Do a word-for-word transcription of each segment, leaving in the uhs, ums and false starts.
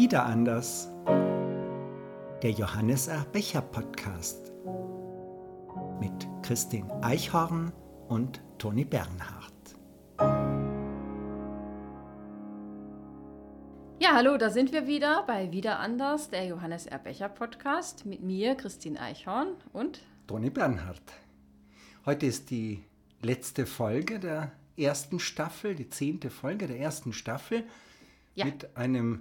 Wieder anders. Der Johannes R. Becher Podcast mit Christine Eichhorn und Toni Bernhardt. Ja, hallo, da sind wir wieder bei Wieder anders, der Johannes R. Becher Podcast mit mir, Christine Eichhorn und Toni Bernhardt. Heute ist die letzte Folge der ersten Staffel, die zehnte Folge der ersten Staffel, ja. Mit einem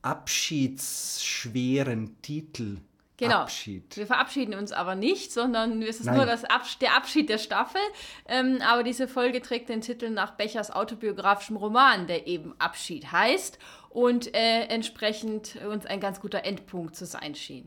abschiedsschweren Titel. Genau, Abschied. Wir verabschieden uns aber nicht, sondern es ist Nein. nur das Abs- der Abschied der Staffel. Ähm, aber diese Folge trägt den Titel nach Bechers autobiografischem Roman, der eben Abschied heißt und äh, entsprechend uns ein ganz guter Endpunkt zu sein schien.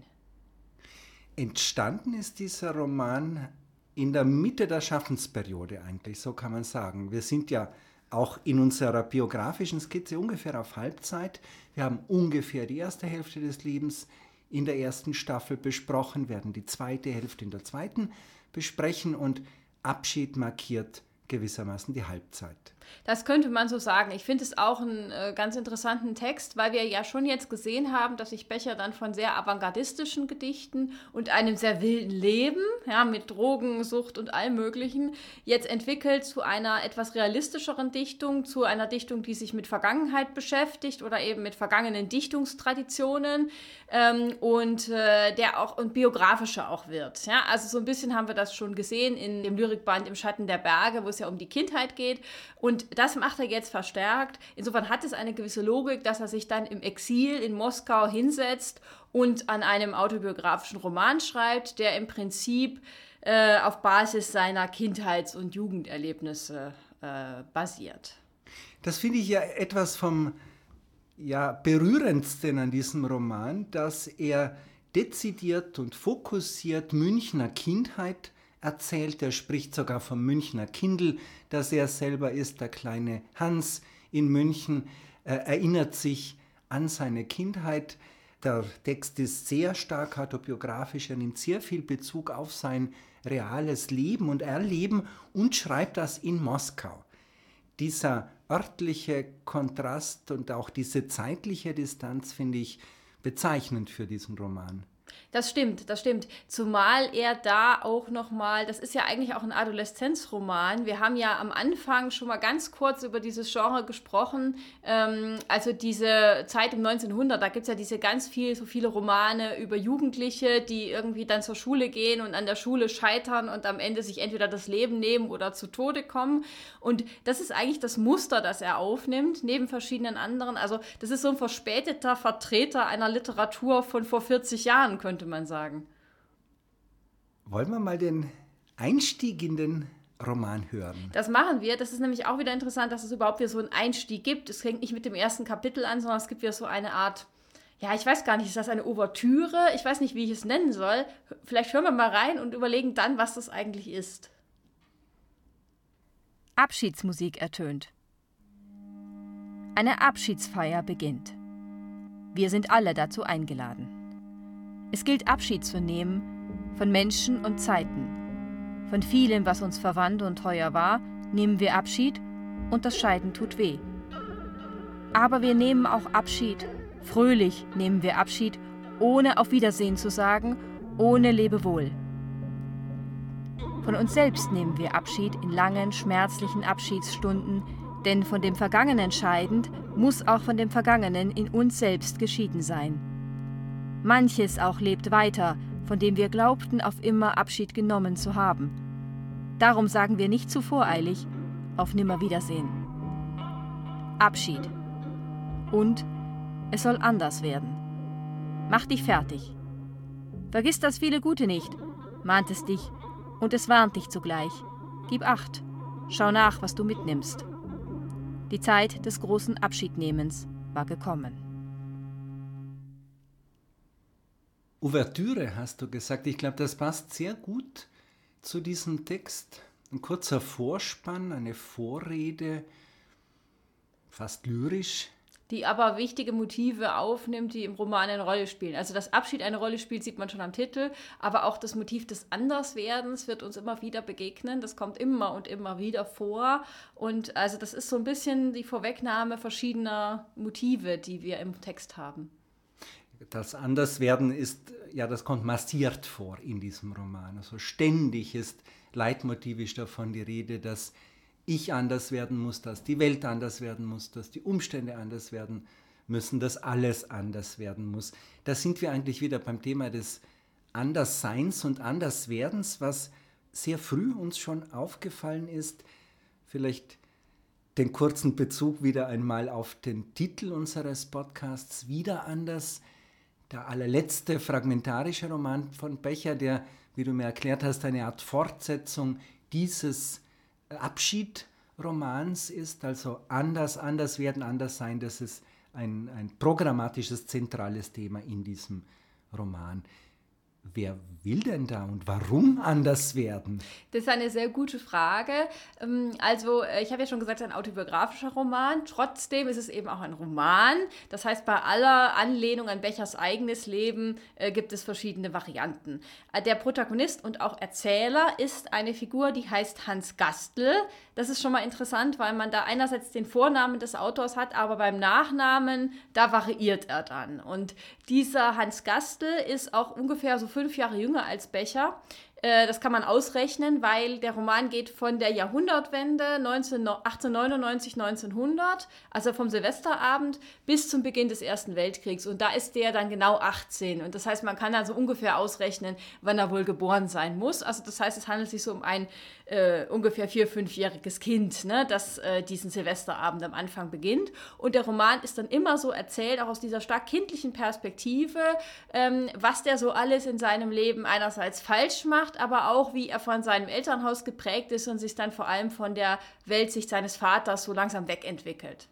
Entstanden ist dieser Roman in der Mitte der Schaffensperiode eigentlich, so kann man sagen. Wir sind ja auch in unserer biografischen Skizze ungefähr auf Halbzeit. Wir haben ungefähr die erste Hälfte des Lebens in der ersten Staffel besprochen, werden die zweite Hälfte in der zweiten besprechen und Abschied markiert gewissermaßen die Halbzeit. Das könnte man so sagen. Ich finde es auch einen äh, ganz interessanten Text, weil wir ja schon jetzt gesehen haben, dass sich Becher dann von sehr avantgardistischen Gedichten und einem sehr wilden Leben, ja, mit Drogensucht und allem Möglichen, jetzt entwickelt zu einer etwas realistischeren Dichtung, zu einer Dichtung, die sich mit Vergangenheit beschäftigt oder eben mit vergangenen Dichtungstraditionen ähm, und äh, der auch und biografischer auch wird. Ja? Also so ein bisschen haben wir das schon gesehen in dem Lyrikband Im Schatten der Berge, wo es ja um die Kindheit geht. Und das macht er jetzt verstärkt. Insofern hat es eine gewisse Logik, dass er sich dann im Exil in Moskau hinsetzt und an einem autobiografischen Roman schreibt, der im Prinzip äh, auf Basis seiner Kindheits- und Jugenderlebnisse äh, basiert. Das finde ich ja etwas vom ja, Berührendsten an diesem Roman, dass er dezidiert und fokussiert Münchner Kindheit erzählt. Er spricht sogar vom Münchner Kindl, das er selber ist, der kleine Hans in München, äh, erinnert sich an seine Kindheit. Der Text ist sehr stark autobiografisch, er nimmt sehr viel Bezug auf sein reales Leben und Erleben und schreibt das in Moskau. Dieser örtliche Kontrast und auch diese zeitliche Distanz finde ich bezeichnend für diesen Roman. Das stimmt, das stimmt. Zumal er da auch nochmal, das ist ja eigentlich auch ein Adoleszenzroman. Wir haben ja am Anfang schon mal ganz kurz über dieses Genre gesprochen. Ähm, also diese Zeit um neunzehnhundert, da gibt es ja diese ganz viel, so viele Romane über Jugendliche, die irgendwie dann zur Schule gehen und an der Schule scheitern und am Ende sich entweder das Leben nehmen oder zu Tode kommen. Und das ist eigentlich das Muster, das er aufnimmt, neben verschiedenen anderen. Also das ist so ein verspäteter Vertreter einer Literatur von vor vierzig Jahren, könnte man sagen. Wollen wir mal den Einstieg in den Roman hören? Das machen wir. Das ist nämlich auch wieder interessant, dass es überhaupt wieder so einen Einstieg gibt. Es fängt nicht mit dem ersten Kapitel an, sondern es gibt wieder so eine Art, ja, ich weiß gar nicht, ist das eine Ouvertüre? Ich weiß nicht, wie ich es nennen soll. Vielleicht hören wir mal rein und überlegen dann, was das eigentlich ist. Abschiedsmusik ertönt. Eine Abschiedsfeier beginnt. Wir sind alle dazu eingeladen. Es gilt, Abschied zu nehmen von Menschen und Zeiten. Von vielem, was uns verwandt und teuer war, nehmen wir Abschied und das Scheiden tut weh. Aber wir nehmen auch Abschied. Fröhlich nehmen wir Abschied, ohne auf Wiedersehen zu sagen, ohne Lebewohl. Von uns selbst nehmen wir Abschied in langen, schmerzlichen Abschiedsstunden, denn von dem Vergangenen scheidend muss auch von dem Vergangenen in uns selbst geschieden sein. Manches auch lebt weiter, von dem wir glaubten, auf immer Abschied genommen zu haben. Darum sagen wir nicht zu voreilig, auf Nimmerwiedersehen. Abschied. Und es soll anders werden. Mach dich fertig. Vergiss das viele Gute nicht, mahnt es dich, und es warnt dich zugleich. Gib Acht, schau nach, was du mitnimmst. Die Zeit des großen Abschiednehmens war gekommen. Ouvertüre hast du gesagt. Ich glaube, das passt sehr gut zu diesem Text. Ein kurzer Vorspann, eine Vorrede, fast lyrisch. Die aber wichtige Motive aufnimmt, die im Roman eine Rolle spielen. Also dass Abschied eine Rolle spielt, sieht man schon am Titel, aber auch das Motiv des Anderswerdens wird uns immer wieder begegnen. Das kommt immer und immer wieder vor. Und also das ist so ein bisschen die Vorwegnahme verschiedener Motive, die wir im Text haben. Das Anderswerden ist, ja, das kommt massiert vor in diesem Roman. Also ständig ist leitmotivisch davon die Rede, dass ich anders werden muss, dass die Welt anders werden muss, dass die Umstände anders werden müssen, dass alles anders werden muss. Da sind wir eigentlich wieder beim Thema des Andersseins und Anderswerdens, was sehr früh uns schon aufgefallen ist. Vielleicht den kurzen Bezug wieder einmal auf den Titel unseres Podcasts, Wieder anders. Der allerletzte fragmentarische Roman von Becher, der, wie du mir erklärt hast, eine Art Fortsetzung dieses Abschiedromans ist, also anders, anders werden, anders sein, das ist ein, ein programmatisches, zentrales Thema in diesem Roman. Wer will denn da und warum anders werden? Das ist eine sehr gute Frage. Also ich habe ja schon gesagt, ein autobiografischer Roman. Trotzdem ist es eben auch ein Roman. Das heißt, bei aller Anlehnung an Bechers eigenes Leben äh, gibt es verschiedene Varianten. Der Protagonist und auch Erzähler ist eine Figur, die heißt Hans Gastl. Das ist schon mal interessant, weil man da einerseits den Vornamen des Autors hat, aber beim Nachnamen, da variiert er dann. Und dieser Hans Gastl ist auch ungefähr so fünf Jahre jünger als Becher. Äh, das kann man ausrechnen, weil der Roman geht von der Jahrhundertwende achtzehnhundertneunundneunzig, neunzehnhundert, also vom Silvesterabend, bis zum Beginn des Ersten Weltkriegs. Und da ist der dann genau achtzehn. Und das heißt, man kann also ungefähr ausrechnen, wann er wohl geboren sein muss. Also das heißt, es handelt sich so um ein äh, ungefähr vier-, fünfjähriges Kind, ne, das äh, diesen Silvesterabend am Anfang beginnt. Und der Roman ist dann immer so erzählt, auch aus dieser stark kindlichen Perspektive, ähm, was der so alles in seinem Leben einerseits falsch macht, aber auch, wie er von seinem Elternhaus geprägt ist und sich dann vor allem von der Weltsicht seines Vaters so langsam wegentwickelt.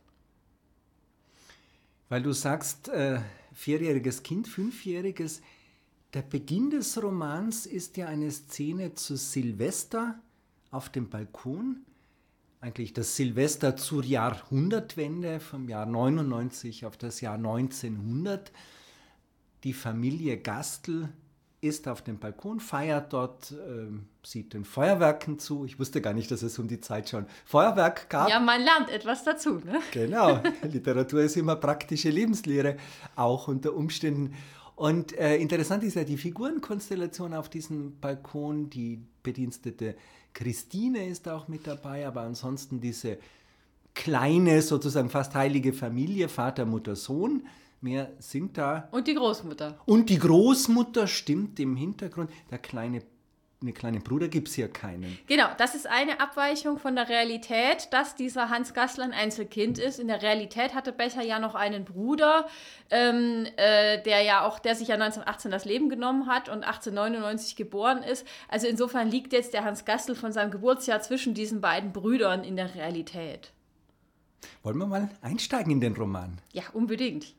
Weil du sagst, äh, vierjähriges Kind, fünfjähriges, der Beginn des Romans ist ja eine Szene zu Silvester auf dem Balkon. Eigentlich das Silvester zur Jahrhundertwende, vom Jahr neunundneunzig auf das Jahr neunzehnhundert. Die Familie Gastl ist auf dem Balkon, feiert dort, äh, sieht den Feuerwerken zu. Ich wusste gar nicht, dass es um die Zeit schon Feuerwerk gab. Ja, man lernt etwas dazu, ne? Genau, Literatur ist immer praktische Lebenslehre, auch unter Umständen. Und äh, interessant ist ja die Figurenkonstellation auf diesem Balkon. Die Bedienstete Christine ist auch mit dabei, aber ansonsten diese kleine, sozusagen fast heilige Familie, Vater, Mutter, Sohn. Mehr sind da. Und die Großmutter. Und die Großmutter stimmt im Hintergrund. Der kleine, eine kleine Bruder gibt es hier keinen. Genau, das ist eine Abweichung von der Realität, dass dieser Hans Gastl ein Einzelkind ist. In der Realität hatte Becher ja noch einen Bruder, ähm, äh, der ja auch, der sich ja neunzehnhundertachtzehn das Leben genommen hat und achtzehnhundertneunundneunzig geboren ist. Also insofern liegt jetzt der Hans Gastl von seinem Geburtsjahr zwischen diesen beiden Brüdern in der Realität. Wollen wir mal einsteigen in den Roman? Ja, unbedingt.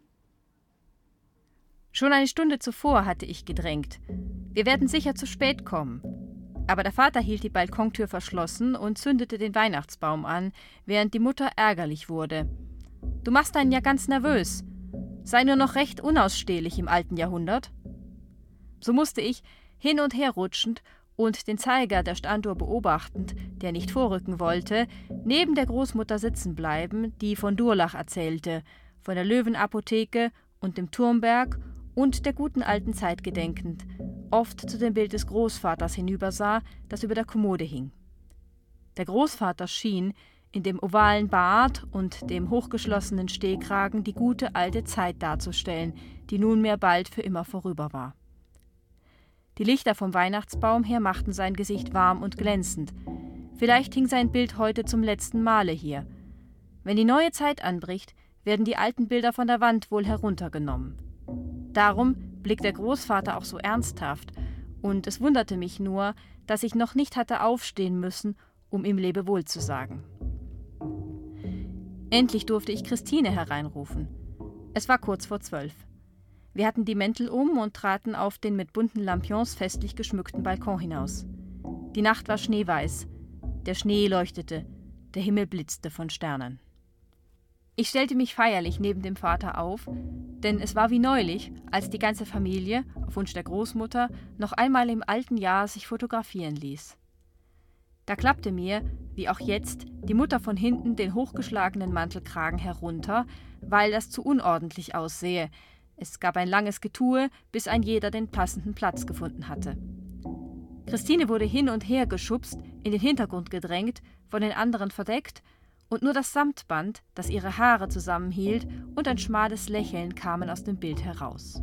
Schon eine Stunde zuvor hatte ich gedrängt. Wir werden sicher zu spät kommen. Aber der Vater hielt die Balkontür verschlossen und zündete den Weihnachtsbaum an, während die Mutter ärgerlich wurde. »Du machst einen ja ganz nervös. Sei nur noch recht unausstehlich im alten Jahrhundert.« So musste ich, hin und her rutschend und den Zeiger der Standuhr beobachtend, der nicht vorrücken wollte, neben der Großmutter sitzen bleiben, die von Durlach erzählte, von der Löwenapotheke und dem Turmberg und der guten alten Zeit gedenkend, oft zu dem Bild des Großvaters hinübersah, das über der Kommode hing. Der Großvater schien, in dem ovalen Bart und dem hochgeschlossenen Stehkragen die gute alte Zeit darzustellen, die nunmehr bald für immer vorüber war. Die Lichter vom Weihnachtsbaum her machten sein Gesicht warm und glänzend. Vielleicht hing sein Bild heute zum letzten Male hier. Wenn die neue Zeit anbricht, werden die alten Bilder von der Wand wohl heruntergenommen. Darum blickt der Großvater auch so ernsthaft, und es wunderte mich nur, dass ich noch nicht hatte aufstehen müssen, um ihm Lebewohl zu sagen. Endlich durfte ich Christine hereinrufen. Es war kurz vor zwölf. Wir hatten die Mäntel um und traten auf den mit bunten Lampions festlich geschmückten Balkon hinaus. Die Nacht war schneeweiß, der Schnee leuchtete, der Himmel blitzte von Sternen. Ich stellte mich feierlich neben dem Vater auf, denn es war wie neulich, als die ganze Familie, auf Wunsch der Großmutter, noch einmal im alten Jahr sich fotografieren ließ. Da klappte mir, wie auch jetzt, die Mutter von hinten den hochgeschlagenen Mantelkragen herunter, weil das zu unordentlich aussehe, Es gab ein langes Getue, bis ein jeder den passenden Platz gefunden hatte. Christine wurde hin und her geschubst, in den Hintergrund gedrängt, von den anderen verdeckt, und nur das Samtband, das ihre Haare zusammenhielt, und ein schmales Lächeln kamen aus dem Bild heraus.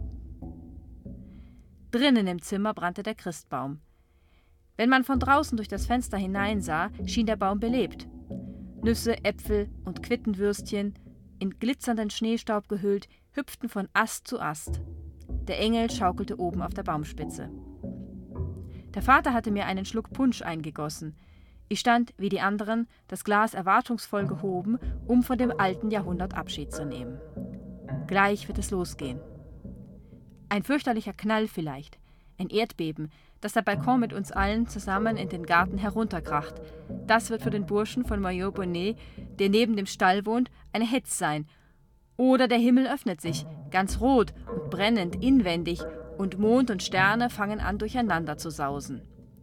Drinnen im Zimmer brannte der Christbaum. Wenn man von draußen durch das Fenster hineinsah, schien der Baum belebt. Nüsse, Äpfel und Quittenwürstchen, in glitzernden Schneestaub gehüllt, hüpften von Ast zu Ast. Der Engel schaukelte oben auf der Baumspitze. Der Vater hatte mir einen Schluck Punsch eingegossen. Ich stand, wie die anderen, das Glas erwartungsvoll gehoben, um von dem alten Jahrhundert Abschied zu nehmen. Gleich wird es losgehen. Ein fürchterlicher Knall vielleicht, ein Erdbeben, das der Balkon mit uns allen zusammen in den Garten herunterkracht. Das wird für den Burschen von Major Bonnet, der neben dem Stall wohnt, eine Hetz sein. Oder der Himmel öffnet sich, ganz rot und brennend inwendig, und Mond und Sterne fangen an, durcheinander zu sausen.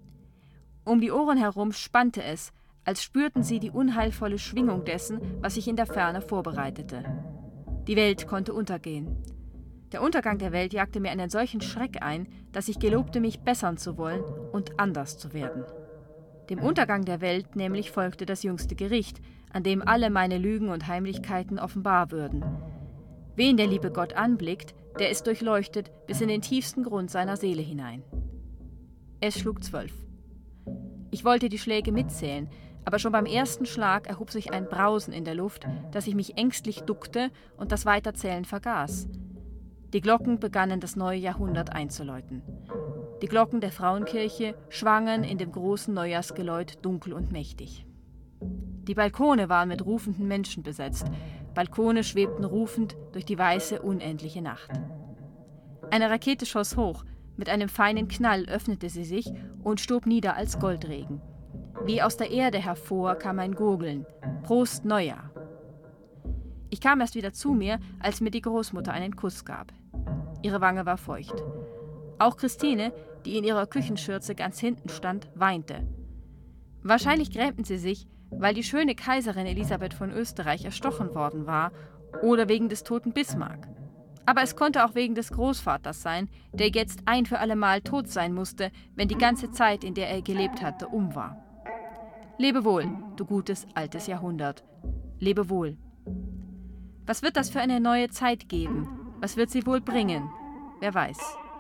Um die Ohren herum spannte es, als spürten sie die unheilvolle Schwingung dessen, was sich in der Ferne vorbereitete. Die Welt konnte untergehen. Der Untergang der Welt jagte mir einen solchen Schreck ein, dass ich gelobte, mich bessern zu wollen und anders zu werden. Dem Untergang der Welt nämlich folgte das jüngste Gericht, an dem alle meine Lügen und Heimlichkeiten offenbar würden. Wen der liebe Gott anblickt, der ist durchleuchtet bis in den tiefsten Grund seiner Seele hinein. Es schlug zwölf. Ich wollte die Schläge mitzählen, aber schon beim ersten Schlag erhob sich ein Brausen in der Luft, dass ich mich ängstlich duckte und das Weiterzählen vergaß. Die Glocken begannen das neue Jahrhundert einzuläuten. Die Glocken der Frauenkirche schwangen in dem großen Neujahrsgeläut dunkel und mächtig. Die Balkone waren mit rufenden Menschen besetzt. Balkone schwebten rufend durch die weiße, unendliche Nacht. Eine Rakete schoss hoch. Mit einem feinen Knall öffnete sie sich und stob nieder als Goldregen. Wie aus der Erde hervor kam ein Gurgeln. Prost Neujahr! Ich kam erst wieder zu mir, als mir die Großmutter einen Kuss gab. Ihre Wange war feucht. Auch Christine, die in ihrer Küchenschürze ganz hinten stand, weinte. Wahrscheinlich grämten sie sich, weil die schöne Kaiserin Elisabeth von Österreich erstochen worden war oder wegen des toten Bismarck. Aber es konnte auch wegen des Großvaters sein, der jetzt ein für allemal tot sein musste, wenn die ganze Zeit, in der er gelebt hatte, um war. Lebe wohl, du gutes altes Jahrhundert. Lebe wohl. Was wird das für eine neue Zeit geben? Was wird sie wohl bringen? Wer weiß.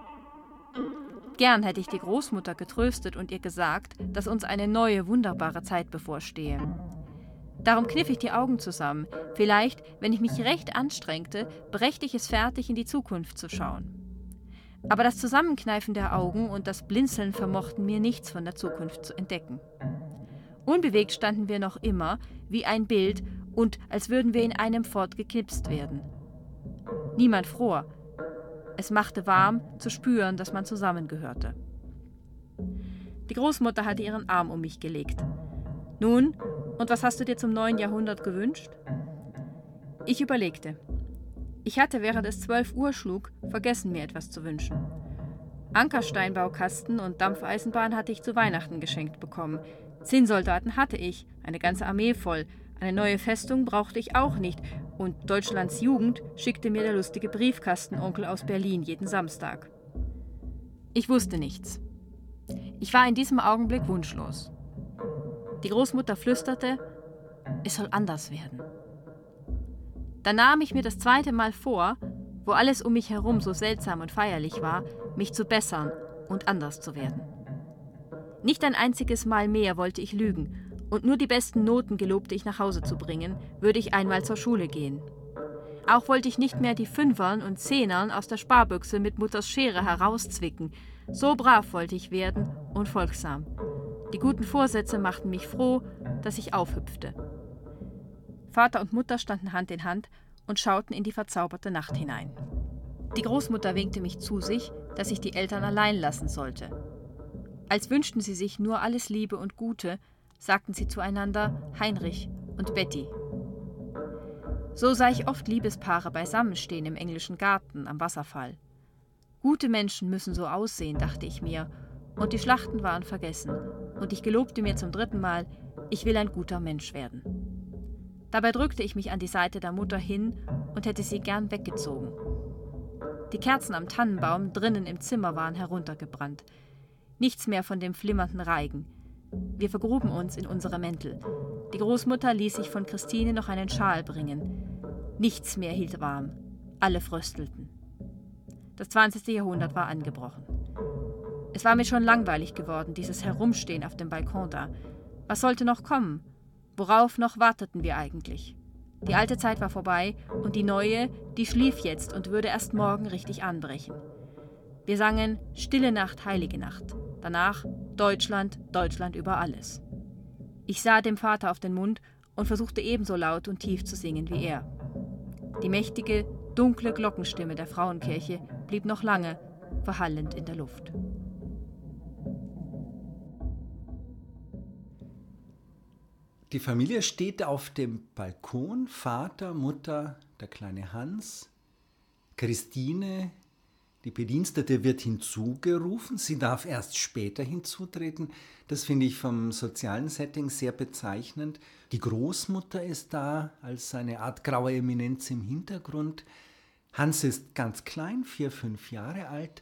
Gern hätte ich die Großmutter getröstet und ihr gesagt, dass uns eine neue, wunderbare Zeit bevorstehe. Darum kniff ich die Augen zusammen. Vielleicht, wenn ich mich recht anstrengte, brächte ich es fertig, in die Zukunft zu schauen. Aber das Zusammenkneifen der Augen und das Blinzeln vermochten mir nichts von der Zukunft zu entdecken. Unbewegt standen wir noch immer, wie ein Bild, und als würden wir in einem fortgeknipst werden. Niemand fror. Es machte warm, zu spüren, dass man zusammengehörte. Die Großmutter hatte ihren Arm um mich gelegt. Nun, und was hast du dir zum neuen Jahrhundert gewünscht? Ich überlegte. Ich hatte, während es zwölf Uhr schlug, vergessen, mir etwas zu wünschen. Ankersteinbaukasten und Dampfeisenbahn hatte ich zu Weihnachten geschenkt bekommen. Zinnsoldaten hatte ich, eine ganze Armee voll. Eine neue Festung brauchte ich auch nicht. Und Deutschlands Jugend schickte mir der lustige Briefkastenonkel aus Berlin jeden Samstag. Ich wusste nichts. Ich war in diesem Augenblick wunschlos. Die Großmutter flüsterte, es soll anders werden. Dann nahm ich mir das zweite Mal vor, wo alles um mich herum so seltsam und feierlich war, mich zu bessern und anders zu werden. Nicht ein einziges Mal mehr wollte ich lügen, und nur die besten Noten gelobte ich nach Hause zu bringen, würde ich einmal zur Schule gehen. Auch wollte ich nicht mehr die Fünfern und Zehnern aus der Sparbüchse mit Mutters Schere herauszwicken. So brav wollte ich werden und folgsam. Die guten Vorsätze machten mich froh, dass ich aufhüpfte. Vater und Mutter standen Hand in Hand und schauten in die verzauberte Nacht hinein. Die Großmutter winkte mich zu sich, dass ich die Eltern allein lassen sollte. Als wünschten sie sich nur alles Liebe und Gute, sagten sie zueinander Heinrich und Betty. So sah ich oft Liebespaare beisammenstehen im englischen Garten am Wasserfall. Gute Menschen müssen so aussehen, dachte ich mir, und die Schlachten waren vergessen, und ich gelobte mir zum dritten Mal, ich will ein guter Mensch werden. Dabei drückte ich mich an die Seite der Mutter hin und hätte sie gern weggezogen. Die Kerzen am Tannenbaum drinnen im Zimmer waren heruntergebrannt. Nichts mehr von dem flimmernden Reigen. Wir vergruben uns in unsere Mäntel. Die Großmutter ließ sich von Christine noch einen Schal bringen. Nichts mehr hielt warm. Alle fröstelten. Das zwanzigste Jahrhundert war angebrochen. Es war mir schon langweilig geworden, dieses Herumstehen auf dem Balkon da. Was sollte noch kommen? Worauf noch warteten wir eigentlich? Die alte Zeit war vorbei und die neue, die schlief jetzt und würde erst morgen richtig anbrechen. Wir sangen Stille Nacht, heilige Nacht. Danach Deutschland, Deutschland über alles. Ich sah dem Vater auf den Mund und versuchte ebenso laut und tief zu singen wie er. Die mächtige, dunkle Glockenstimme der Frauenkirche blieb noch lange verhallend in der Luft. Die Familie steht auf dem Balkon, Vater, Mutter, der kleine Hans, Christine, die Bedienstete wird hinzugerufen, sie darf erst später hinzutreten. Das finde ich vom sozialen Setting sehr bezeichnend. Die Großmutter ist da als eine Art graue Eminenz im Hintergrund. Hans ist ganz klein, vier, fünf Jahre alt,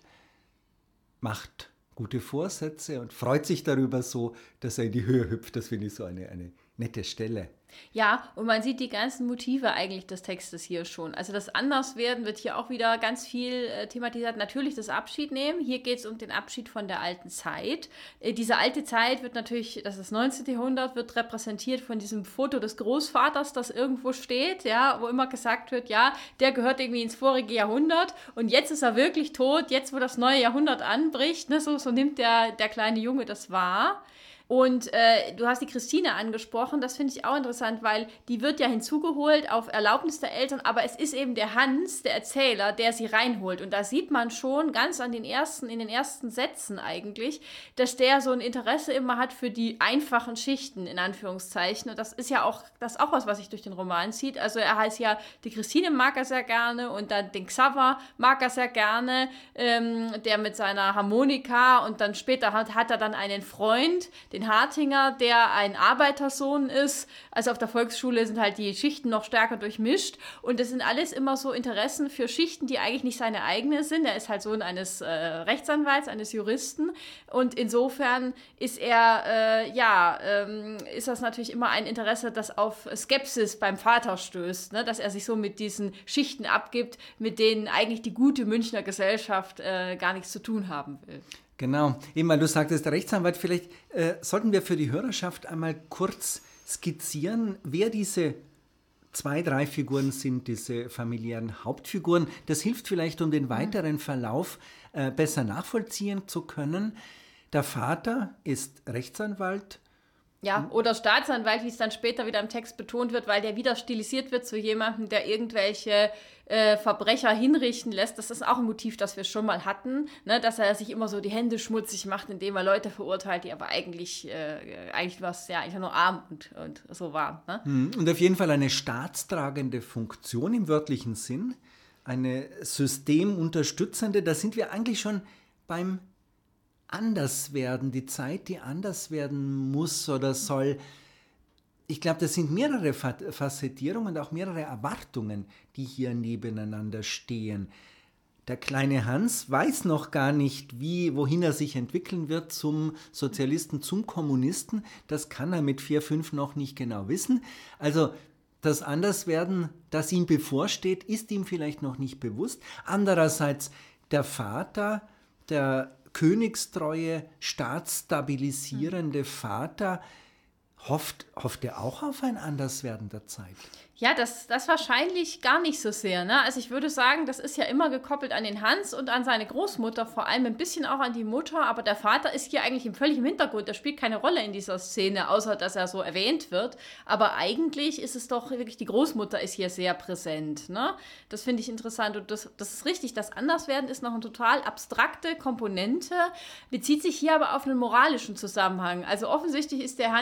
macht gute Vorsätze und freut sich darüber so, dass er in die Höhe hüpft. Das finde ich so eine, eine nette Stelle. Ja, und man sieht die ganzen Motive eigentlich des Textes hier schon. Also das Anderswerden wird hier auch wieder ganz viel äh, thematisiert. Natürlich das Abschiednehmen. Hier geht es um den Abschied von der alten Zeit. Äh, diese alte Zeit wird natürlich, das ist das neunzehnte Jahrhundert, wird repräsentiert von diesem Foto des Großvaters, das irgendwo steht, ja, wo immer gesagt wird, ja, der gehört irgendwie ins vorige Jahrhundert und jetzt ist er wirklich tot, jetzt wo das neue Jahrhundert anbricht, ne, so, so nimmt der, der kleine Junge das wahr. Und äh, du hast die Christine angesprochen, das finde ich auch interessant, weil die wird ja hinzugeholt auf Erlaubnis der Eltern, aber es ist eben der Hans, der Erzähler, der sie reinholt. Und da sieht man schon ganz an den ersten, in den ersten Sätzen eigentlich, dass der so ein Interesse immer hat für die einfachen Schichten, in Anführungszeichen. Und das ist ja auch, das ist auch was, was sich durch den Roman zieht. Also er heißt ja, die Christine mag er sehr gerne und dann den Xaver mag er sehr gerne, ähm, der mit seiner Harmonika und dann später hat, hat er dann einen Freund, den Hartinger, der ein Arbeitersohn ist. Also auf der Volksschule sind halt die Schichten noch stärker durchmischt und das sind alles immer so Interessen für Schichten, die eigentlich nicht seine eigene sind. Er ist halt Sohn eines äh, Rechtsanwalts, eines Juristen und insofern ist er, äh, ja, ähm, ist das natürlich immer ein Interesse, das auf Skepsis beim Vater stößt, ne? Dass er sich so mit diesen Schichten abgibt, mit denen eigentlich die gute Münchner Gesellschaft äh, gar nichts zu tun haben will. Genau, eben weil du sagtest, der Rechtsanwalt, vielleicht äh, sollten wir für die Hörerschaft einmal kurz skizzieren, wer diese zwei, drei Figuren sind, diese familiären Hauptfiguren. Das hilft vielleicht, um den weiteren Verlauf äh, besser nachvollziehen zu können. Der Vater ist Rechtsanwalt. Ja, oder Staatsanwalt, wie es dann später wieder im Text betont wird, weil der wieder stilisiert wird zu jemandem, der irgendwelche äh, Verbrecher hinrichten lässt. Das ist auch ein Motiv, das wir schon mal hatten, ne? Dass er sich immer so die Hände schmutzig macht, indem er Leute verurteilt, die aber eigentlich, äh, eigentlich was, ja, eigentlich nur arm und, und so waren. Ne? Und auf jeden Fall eine staatstragende Funktion im wörtlichen Sinn, eine systemunterstützende, da sind wir eigentlich schon beim anders werden, die Zeit, die anders werden muss oder soll. Ich glaube, das sind mehrere Facettierungen und auch mehrere Erwartungen, die hier nebeneinander stehen. Der kleine Hans weiß noch gar nicht, wie, wohin er sich entwickeln wird zum Sozialisten, zum Kommunisten. Das kann er mit vier, fünf noch nicht genau wissen. Also das Anderswerden, das ihm bevorsteht, ist ihm vielleicht noch nicht bewusst. Andererseits der Vater, der königstreue, staatsstabilisierende Vater, hofft, hofft er auch auf ein Anderswerden der Zeit? Ja, das, das wahrscheinlich gar nicht so sehr. Ne? Also ich würde sagen, das ist ja immer gekoppelt an den Hans und an seine Großmutter, vor allem ein bisschen auch an die Mutter, aber der Vater ist hier eigentlich im völlig im Hintergrund, der spielt keine Rolle in dieser Szene, außer dass er so erwähnt wird, aber eigentlich ist es doch wirklich, die Großmutter ist hier sehr präsent. Ne? Das finde ich interessant und das, das ist richtig, das Anderswerden ist noch eine total abstrakte Komponente, bezieht sich hier aber auf einen moralischen Zusammenhang. Also offensichtlich ist der Hans etwa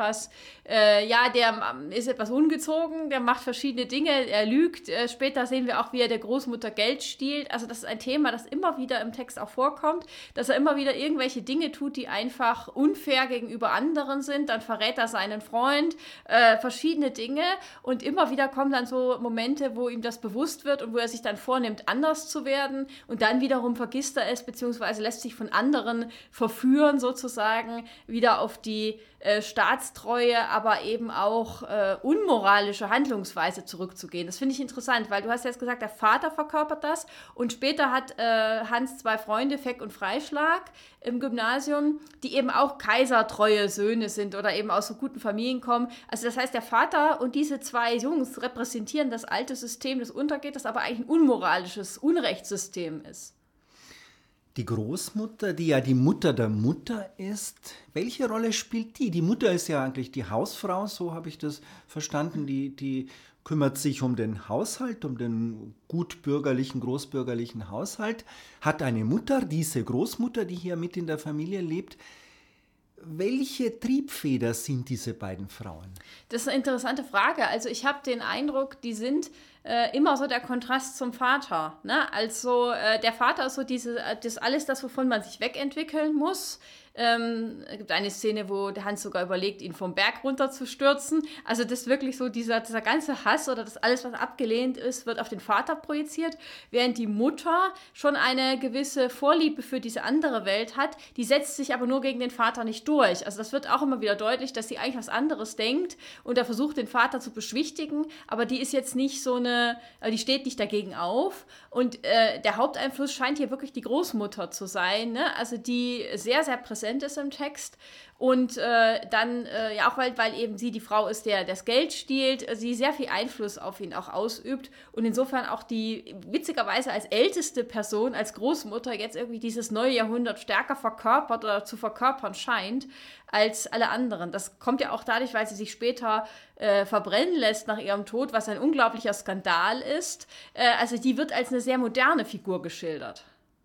Vaters, äh, ja, der ist etwas ungezogen, der macht verschiedene Dinge, er lügt. Äh, später sehen wir auch, wie er der Großmutter Geld stiehlt. Also das ist ein Thema, das immer wieder im Text auch vorkommt, dass er immer wieder irgendwelche Dinge tut, die einfach unfair gegenüber anderen sind. Dann verrät er seinen Freund, äh, verschiedene Dinge. Und immer wieder kommen dann so Momente, wo ihm das bewusst wird und wo er sich dann vornimmt, anders zu werden. Und dann wiederum vergisst er es, beziehungsweise lässt sich von anderen verführen, sozusagen, wieder auf die äh, Staatstreue, aber eben auch äh, unmoralische Handlungsweise zurückzugehen. Das finde ich interessant, weil du hast jetzt gesagt, der Vater verkörpert das und später hat äh, Hans zwei Freunde, Feck und Freischlag, im Gymnasium, die eben auch kaisertreue Söhne sind oder eben aus so guten Familien kommen. Also das heißt, der Vater und diese zwei Jungs repräsentieren das alte System, das untergeht, das aber eigentlich ein unmoralisches Unrechtssystem ist. Die Großmutter, die ja die Mutter der Mutter ist, welche Rolle spielt die? Die Mutter ist ja eigentlich die Hausfrau, so habe ich das verstanden, die, die kümmert sich um den Haushalt, um den gutbürgerlichen, großbürgerlichen Haushalt, hat eine Mutter, diese Großmutter, die hier mit in der Familie lebt. Welche Triebfeder sind diese beiden Frauen? Das ist eine interessante Frage. Also ich habe den Eindruck, die sind äh, immer so der Kontrast zum Vater. Ne? Also äh, der Vater ist so diese, das alles das, wovon man sich wegentwickeln muss. Ähm, es gibt eine Szene, wo der Hans sogar überlegt, ihn vom Berg runterzustürzen. Also das ist wirklich so, dieser, dieser ganze Hass oder das alles, was abgelehnt ist, wird auf den Vater projiziert, während die Mutter schon eine gewisse Vorliebe für diese andere Welt hat, die setzt sich aber nur gegen den Vater nicht durch. Also das wird auch immer wieder deutlich, dass sie eigentlich was anderes denkt und er versucht, den Vater zu beschwichtigen, aber die ist jetzt nicht so eine, die steht nicht dagegen auf und äh, der Haupteinfluss scheint hier wirklich die Großmutter zu sein, ne? Also die sehr, sehr präsent ist im Text und äh, dann, äh, ja auch weil, weil eben sie die Frau ist, der das Geld stiehlt, sie sehr viel Einfluss auf ihn auch ausübt und insofern auch die, witzigerweise als älteste Person, als Großmutter jetzt irgendwie dieses neue Jahrhundert stärker verkörpert oder zu verkörpern scheint als alle anderen. Das kommt ja auch dadurch, weil sie sich später äh, verbrennen lässt nach ihrem Tod, was ein unglaublicher Skandal ist. Äh, also die wird als eine sehr moderne Figur geschildert.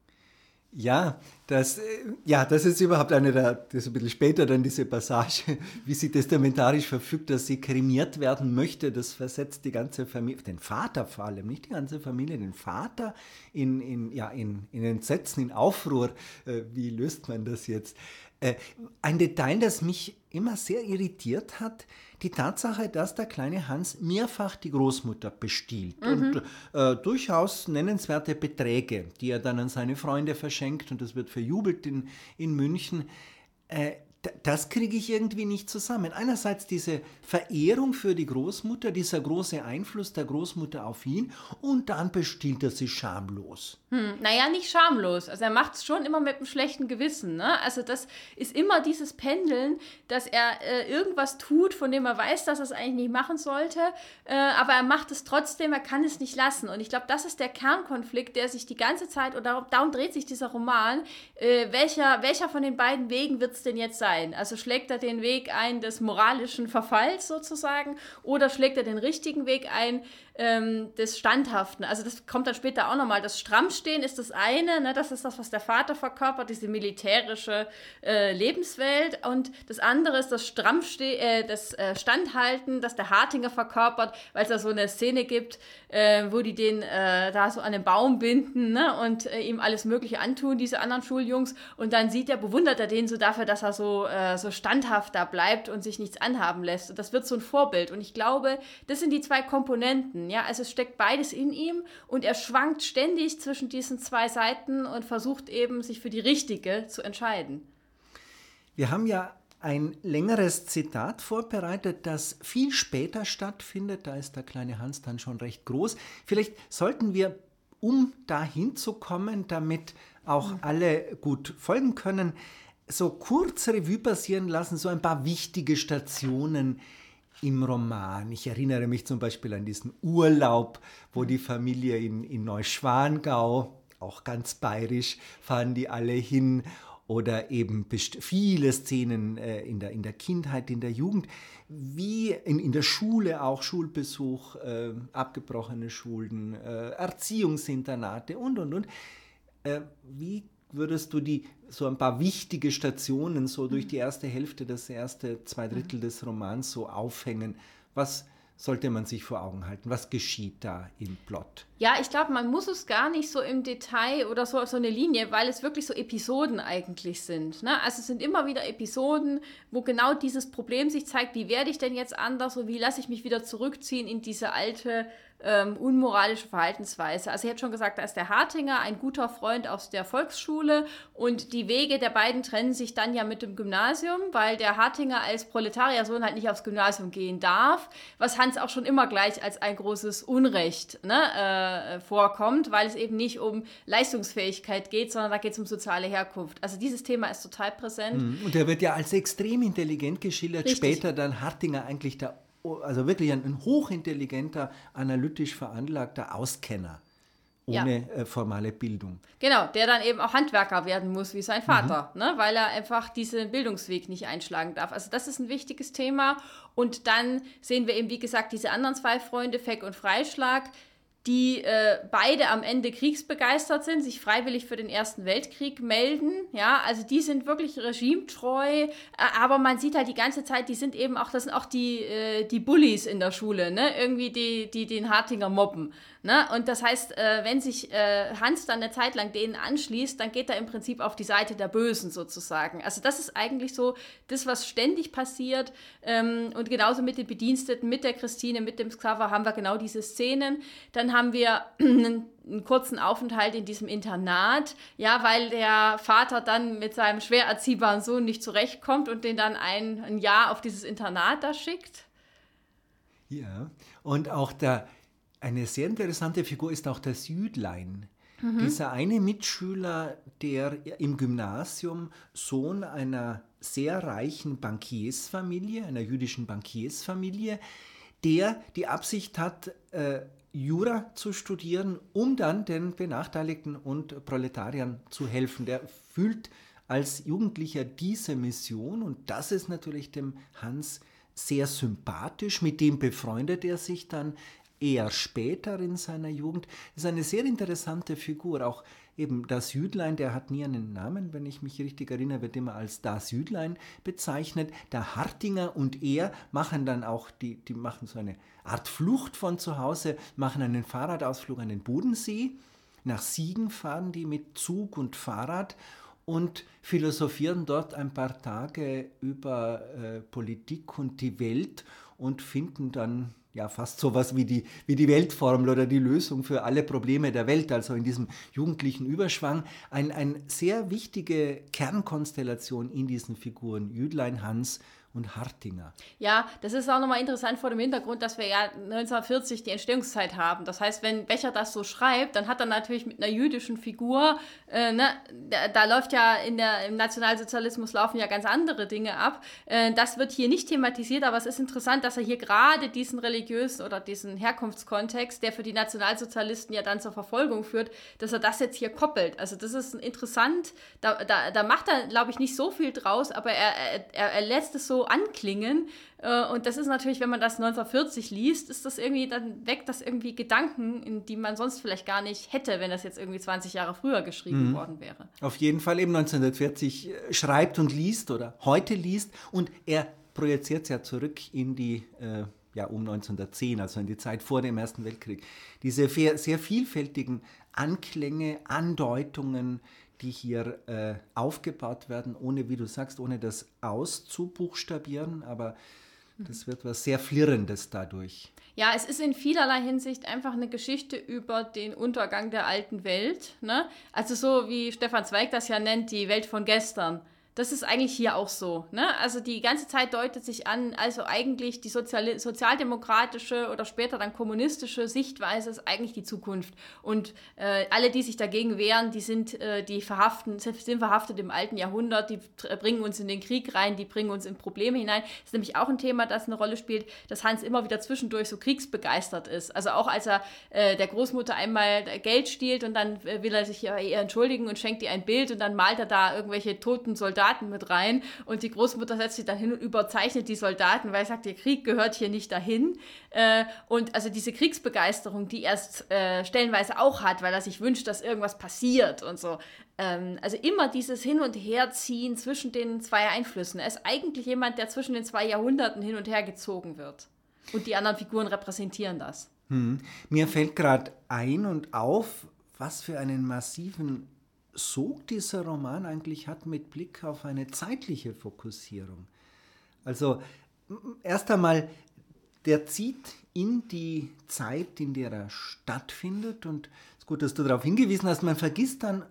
Ja, das, ja, das ist überhaupt eine der, das ist ein bisschen später dann diese Passage, wie sie testamentarisch verfügt, dass sie kremiert werden möchte. Das versetzt die ganze Familie, den Vater vor allem, nicht die ganze Familie, den Vater in, in, ja, in, in Entsetzen, in Aufruhr. Äh, wie löst man das jetzt? Äh, ein Detail, das mich immer sehr irritiert hat, die Tatsache, dass der kleine Hans mehrfach die Großmutter bestiehlt mhm. und äh, durchaus nennenswerte Beträge, die er dann an seine Freunde verschenkt und das wird verjubelt in, in München. Äh, Das kriege ich irgendwie nicht zusammen. Einerseits diese Verehrung für die Großmutter, dieser große Einfluss der Großmutter auf ihn und dann bestiehlt er sie schamlos. Hm, naja, nicht schamlos. Also er macht es schon immer mit einem schlechten Gewissen. Ne? Also das ist immer dieses Pendeln, dass er äh, irgendwas tut, von dem er weiß, dass er es eigentlich nicht machen sollte, äh, aber er macht es trotzdem, er kann es nicht lassen. Und ich glaube, das ist der Kernkonflikt, der sich die ganze Zeit, und darum, darum dreht sich dieser Roman, äh, welcher, welcher von den beiden Wegen wird es denn jetzt sein? Also schlägt er den Weg ein des moralischen Verfalls sozusagen oder schlägt er den richtigen Weg ein ähm, des Standhaften? Also das kommt dann später auch nochmal. Das Strammstehen ist das eine, ne? Das ist das, was der Vater verkörpert, diese militärische äh, Lebenswelt, und das andere ist das Strammste- äh, das äh, Standhalten, das der Hartinger verkörpert, weil es da so eine Szene gibt, äh, wo die den äh, da so an den Baum binden, ne? Und äh, ihm alles Mögliche antun, diese anderen Schuljungs, und dann sieht er, bewundert er den so dafür, dass er so äh, so standhaft da bleibt und sich nichts anhaben lässt. Und das wird so ein Vorbild. Und ich glaube, das sind die zwei Komponenten. Ja? Also es steckt beides in ihm und er schwankt ständig zwischen diesen zwei Seiten und versucht eben, sich für die richtige zu entscheiden. Wir haben ja ein längeres Zitat vorbereitet, das viel später stattfindet. Da ist der kleine Hans dann schon recht groß. Vielleicht sollten wir, um dahin zu kommen, damit auch alle gut folgen können, so kurz Revue passieren lassen, so ein paar wichtige Stationen im Roman. Ich erinnere mich zum Beispiel an diesen Urlaub, wo die Familie in, in Neuschwangau, auch ganz bayerisch, fahren die alle hin, oder eben viele Szenen äh, in, der, in der Kindheit, in der Jugend, wie in, in der Schule auch Schulbesuch, äh, abgebrochene Schulen, äh, Erziehungsinternate und, und, und. Äh, wie würdest du die so ein paar wichtige Stationen so durch die erste Hälfte, das erste zwei Drittel des Romans so aufhängen? Was sollte man sich vor Augen halten? Was geschieht da im Plot? Ja, ich glaube, man muss es gar nicht so im Detail oder so auf so eine Linie, weil es wirklich so Episoden eigentlich sind. Ne? Also es sind immer wieder Episoden, wo genau dieses Problem sich zeigt, wie werde ich denn jetzt anders und wie lasse ich mich wieder zurückziehen in diese alte ähm, unmoralische Verhaltensweise. Also ich habe schon gesagt, da ist der Hartinger, ein guter Freund aus der Volksschule und die Wege der beiden trennen sich dann ja mit dem Gymnasium, weil der Hartinger als Proletariersohn halt nicht aufs Gymnasium gehen darf, was Hans auch schon immer gleich als ein großes Unrecht ne, äh, vorkommt, weil es eben nicht um Leistungsfähigkeit geht, sondern da geht es um soziale Herkunft. Also dieses Thema ist total präsent. Und er wird ja als extrem intelligent geschildert, Richtig. Später dann Hartinger eigentlich der, also wirklich ein, ein hochintelligenter, analytisch veranlagter Auskenner. Ohne ja. äh, formale Bildung. Genau, der dann eben auch Handwerker werden muss, wie sein Vater, mhm. ne, weil er einfach diesen Bildungsweg nicht einschlagen darf. Also das ist ein wichtiges Thema. Und dann sehen wir eben, wie gesagt, diese anderen zwei Freunde, Feck und Freischlag, die äh, beide am Ende kriegsbegeistert sind, sich freiwillig für den Ersten Weltkrieg melden. Ja, also die sind wirklich regimetreu, äh, aber man sieht halt die ganze Zeit, die sind eben auch, das sind auch die, äh, die Bullies in der Schule, ne? Irgendwie die, die den Hartinger mobben. Ne? Und das heißt, äh, wenn sich äh, Hans dann eine Zeit lang denen anschließt, dann geht er im Prinzip auf die Seite der Bösen sozusagen. Also das ist eigentlich so das, was ständig passiert. Ähm, und genauso mit den Bediensteten, mit der Christine, mit dem Xaver haben wir genau diese Szenen. Dann haben wir einen, einen kurzen Aufenthalt in diesem Internat, ja, weil der Vater dann mit seinem schwer erziehbaren Sohn nicht zurechtkommt und den dann ein, ein Jahr auf dieses Internat da schickt. Ja, und auch der Eine sehr interessante Figur ist auch der Südlein. Mhm. Dieser eine Mitschüler, der im Gymnasium Sohn einer sehr reichen Bankiersfamilie, einer jüdischen Bankiersfamilie, der die Absicht hat, äh, Jura zu studieren, um dann den Benachteiligten und Proletariern zu helfen. Der fühlt als Jugendlicher diese Mission und das ist natürlich dem Hans sehr sympathisch. Mit dem befreundet er sich dann eher später in seiner Jugend. Das ist eine sehr interessante Figur. Auch eben das Südlein, der hat nie einen Namen, wenn ich mich richtig erinnere, wird immer als das Südlein bezeichnet. Der Hartinger und er machen dann auch, die, die machen so eine Art Flucht von zu Hause, machen einen Fahrradausflug an den Bodensee. Nach Siegen fahren die mit Zug und Fahrrad und philosophieren dort ein paar Tage über äh, Politik und die Welt und finden dann ja fast sowas wie die, wie die Weltformel oder die Lösung für alle Probleme der Welt, also in diesem jugendlichen Überschwang. Ein, eine sehr wichtige Kernkonstellation in diesen Figuren, Jüdlein, Hans und Hartinger. Ja, das ist auch nochmal interessant vor dem Hintergrund, dass wir ja neunzehnhundertvierzig die Entstehungszeit haben. Das heißt, wenn Becher das so schreibt, dann hat er natürlich mit einer jüdischen Figur, äh, ne, da, da läuft ja in der, im Nationalsozialismus laufen ja ganz andere Dinge ab. Äh, das wird hier nicht thematisiert, aber es ist interessant, dass er hier gerade diesen religiösen oder diesen Herkunftskontext, der für die Nationalsozialisten ja dann zur Verfolgung führt, dass er das jetzt hier koppelt. Also das ist interessant, da, da, da macht er, glaube ich, nicht so viel draus, aber er, er, er lässt es so anklingen. Und das ist natürlich, wenn man das neunzehnhundertvierzig liest, ist das irgendwie, dann weckt das irgendwie Gedanken, in die man sonst vielleicht gar nicht hätte, wenn das jetzt irgendwie zwanzig Jahre früher geschrieben mhm. worden wäre. Auf jeden Fall eben neunzehnhundertvierzig schreibt und liest oder heute liest und er projiziert es ja zurück in die, äh, ja um neunzehnhundertzehn, also in die Zeit vor dem Ersten Weltkrieg. Diese sehr, sehr vielfältigen Anklänge, Andeutungen, die hier äh, aufgebaut werden, ohne, wie du sagst, ohne das auszubuchstabieren, aber mhm. das wird was sehr Flirrendes dadurch. Ja, es ist in vielerlei Hinsicht einfach eine Geschichte über den Untergang der alten Welt, ne? Also so wie Stefan Zweig das ja nennt, die Welt von gestern. Das ist eigentlich hier auch so, ne? Also die ganze Zeit deutet sich an, also eigentlich die Sozial- sozialdemokratische oder später dann kommunistische Sichtweise ist eigentlich die Zukunft. Und äh, alle, die sich dagegen wehren, die sind, äh, die verhaften, sind verhaftet im alten Jahrhundert, die t- bringen uns in den Krieg rein, die bringen uns in Probleme hinein. Das ist nämlich auch ein Thema, das eine Rolle spielt, dass Hans immer wieder zwischendurch so kriegsbegeistert ist. Also auch als er äh, der Großmutter einmal Geld stiehlt und dann äh, will er sich ja eher entschuldigen und schenkt ihr ein Bild und dann malt er da irgendwelche toten Soldaten Soldaten mit rein und die Großmutter setzt sich dann hin und überzeichnet die Soldaten, weil sie sagt, der Krieg gehört hier nicht dahin. Äh, und also diese Kriegsbegeisterung, die er äh, stellenweise auch hat, weil er sich wünscht, dass irgendwas passiert und so. Ähm, also immer dieses Hin- und Herziehen zwischen den zwei Einflüssen. Er ist eigentlich jemand, der zwischen den zwei Jahrhunderten hin und her gezogen wird. Und die anderen Figuren repräsentieren das. Hm. Mir fällt gerade ein und auf, was für einen massiven Sog dieser Roman eigentlich hat mit Blick auf eine zeitliche Fokussierung. Also erst einmal, der zieht in die Zeit, in der er stattfindet, und es ist gut, dass du darauf hingewiesen hast, man vergisst dann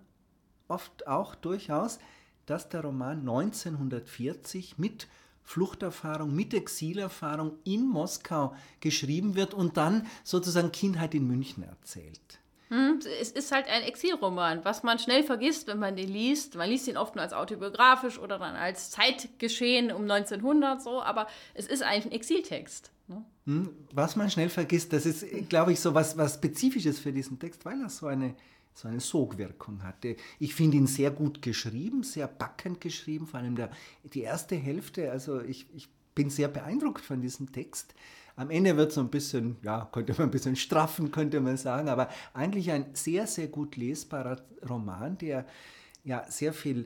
oft auch durchaus, dass der Roman neunzehnhundertvierzig mit Fluchterfahrung, mit Exilerfahrung in Moskau geschrieben wird und dann sozusagen Kindheit in München erzählt. Hm, es ist halt ein Exilroman, was man schnell vergisst, wenn man den liest. Man liest ihn oft nur als autobiografisch oder dann als Zeitgeschehen um neunzehnhundert, so, aber es ist eigentlich ein Exiltext. Ne? Hm, was man schnell vergisst, das ist, glaube ich, so was, was Spezifisches für diesen Text, weil er so eine, so eine Sogwirkung hatte. Ich finde ihn sehr gut geschrieben, sehr packend geschrieben, vor allem der, die erste Hälfte, also ich, ich bin sehr beeindruckt von diesem Text. Am Ende wird es so ein bisschen, ja, könnte man ein bisschen straffen, könnte man sagen, aber eigentlich ein sehr, sehr gut lesbarer Roman, der ja sehr viel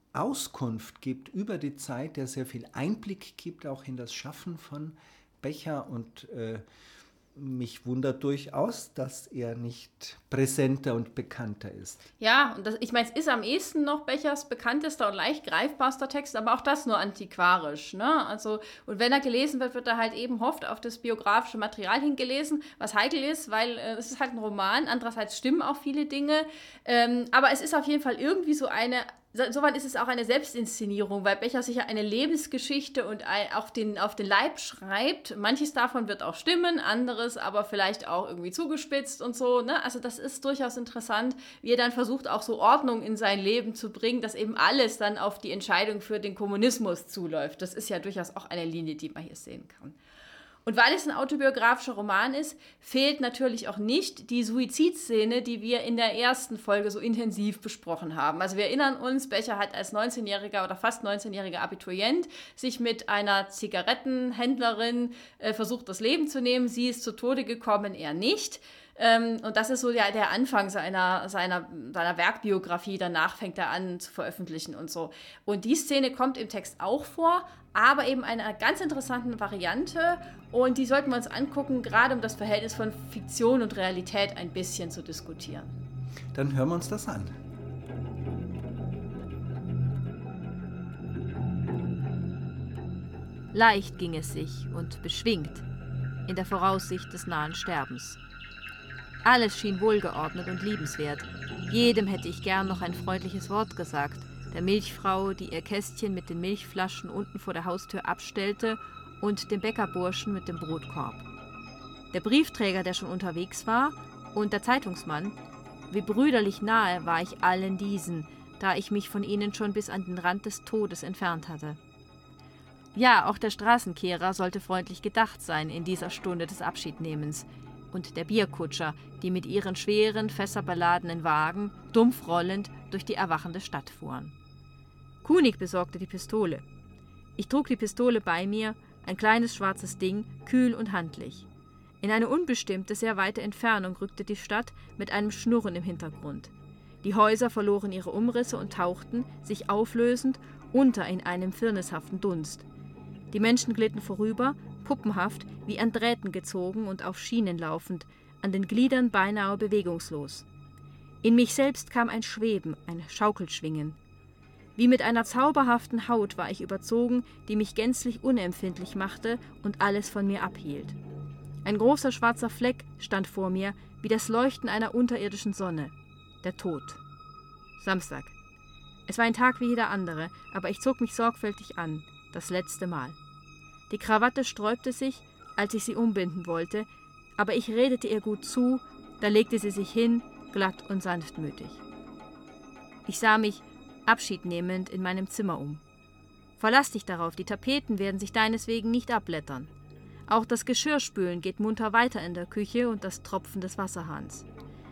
Auskunft gibt über die Zeit, der sehr viel Einblick gibt, auch in das Schaffen von Becher, und äh, mich wundert durchaus, dass er nicht präsenter und bekannter ist. Ja, und das, ich meine, es ist am ehesten noch Bechers bekanntester und leicht greifbarster Text, aber auch das nur antiquarisch. Ne? Also, und wenn er gelesen wird, wird er halt eben oft auf das biografische Material hingelesen, was heikel ist, weil äh, es ist halt ein Roman, andererseits stimmen auch viele Dinge, ähm, aber es ist auf jeden Fall irgendwie so eine, insofern ist es auch eine Selbstinszenierung, weil Becher sich ja eine Lebensgeschichte und ein, auf, den, auf den Leib schreibt. Manches davon wird auch stimmen, anderes aber vielleicht auch irgendwie zugespitzt und so. Ne? Also das ist durchaus interessant, wie er dann versucht, auch so Ordnung in sein Leben zu bringen, dass eben alles dann auf die Entscheidung für den Kommunismus zuläuft. Das ist ja durchaus auch eine Linie, die man hier sehen kann. Und weil es ein autobiografischer Roman ist, fehlt natürlich auch nicht die Suizidszene, die wir in der ersten Folge so intensiv besprochen haben. Also wir erinnern uns, Becher hat als neunzehnjähriger oder fast neunzehnjähriger Abiturient sich mit einer Zigarettenhändlerin äh, versucht, das Leben zu nehmen. Sie ist zu Tode gekommen, er nicht. Ähm, und das ist so der, der Anfang seiner, seiner, seiner Werkbiografie. Danach fängt er an zu veröffentlichen und so. Und die Szene kommt im Text auch vor, aber eben einer ganz interessanten Variante. Und die sollten wir uns angucken, gerade um das Verhältnis von Fiktion und Realität ein bisschen zu diskutieren. Dann hören wir uns das an. Leicht ging es sich und beschwingt in der Voraussicht des nahen Sterbens. Alles schien wohlgeordnet und liebenswert. Jedem hätte ich gern noch ein freundliches Wort gesagt. Der Milchfrau, die ihr Kästchen mit den Milchflaschen unten vor der Haustür abstellte, und dem Bäckerburschen mit dem Brotkorb. Der Briefträger, der schon unterwegs war, und der Zeitungsmann. Wie brüderlich nahe war ich allen diesen, da ich mich von ihnen schon bis an den Rand des Todes entfernt hatte. Ja, auch der Straßenkehrer sollte freundlich gedacht sein in dieser Stunde des Abschiednehmens. Und der Bierkutscher, die mit ihren schweren, fässerbeladenen Wagen, dumpf rollend, durch die erwachende Stadt fuhren. Kunig besorgte die Pistole. Ich trug die Pistole bei mir, ein kleines schwarzes Ding, kühl und handlich. In eine unbestimmte, sehr weite Entfernung rückte die Stadt mit einem Schnurren im Hintergrund. Die Häuser verloren ihre Umrisse und tauchten, sich auflösend, unter in einem firnishaften Dunst. Die Menschen glitten vorüber, puppenhaft, wie an Drähten gezogen und auf Schienen laufend, an den Gliedern beinahe bewegungslos. In mich selbst kam ein Schweben, ein Schaukelschwingen. Wie mit einer zauberhaften Haut war ich überzogen, die mich gänzlich unempfindlich machte und alles von mir abhielt. Ein großer schwarzer Fleck stand vor mir, wie das Leuchten einer unterirdischen Sonne. Der Tod. Samstag. Es war ein Tag wie jeder andere, aber ich zog mich sorgfältig an, das letzte Mal. Die Krawatte sträubte sich, als ich sie umbinden wollte, aber ich redete ihr gut zu, da legte sie sich hin, glatt und sanftmütig. Ich sah mich, abschiednehmend, in meinem Zimmer um. Verlass dich darauf, die Tapeten werden sich deineswegen nicht abblättern. Auch das Geschirrspülen geht munter weiter in der Küche und das Tropfen des Wasserhahns.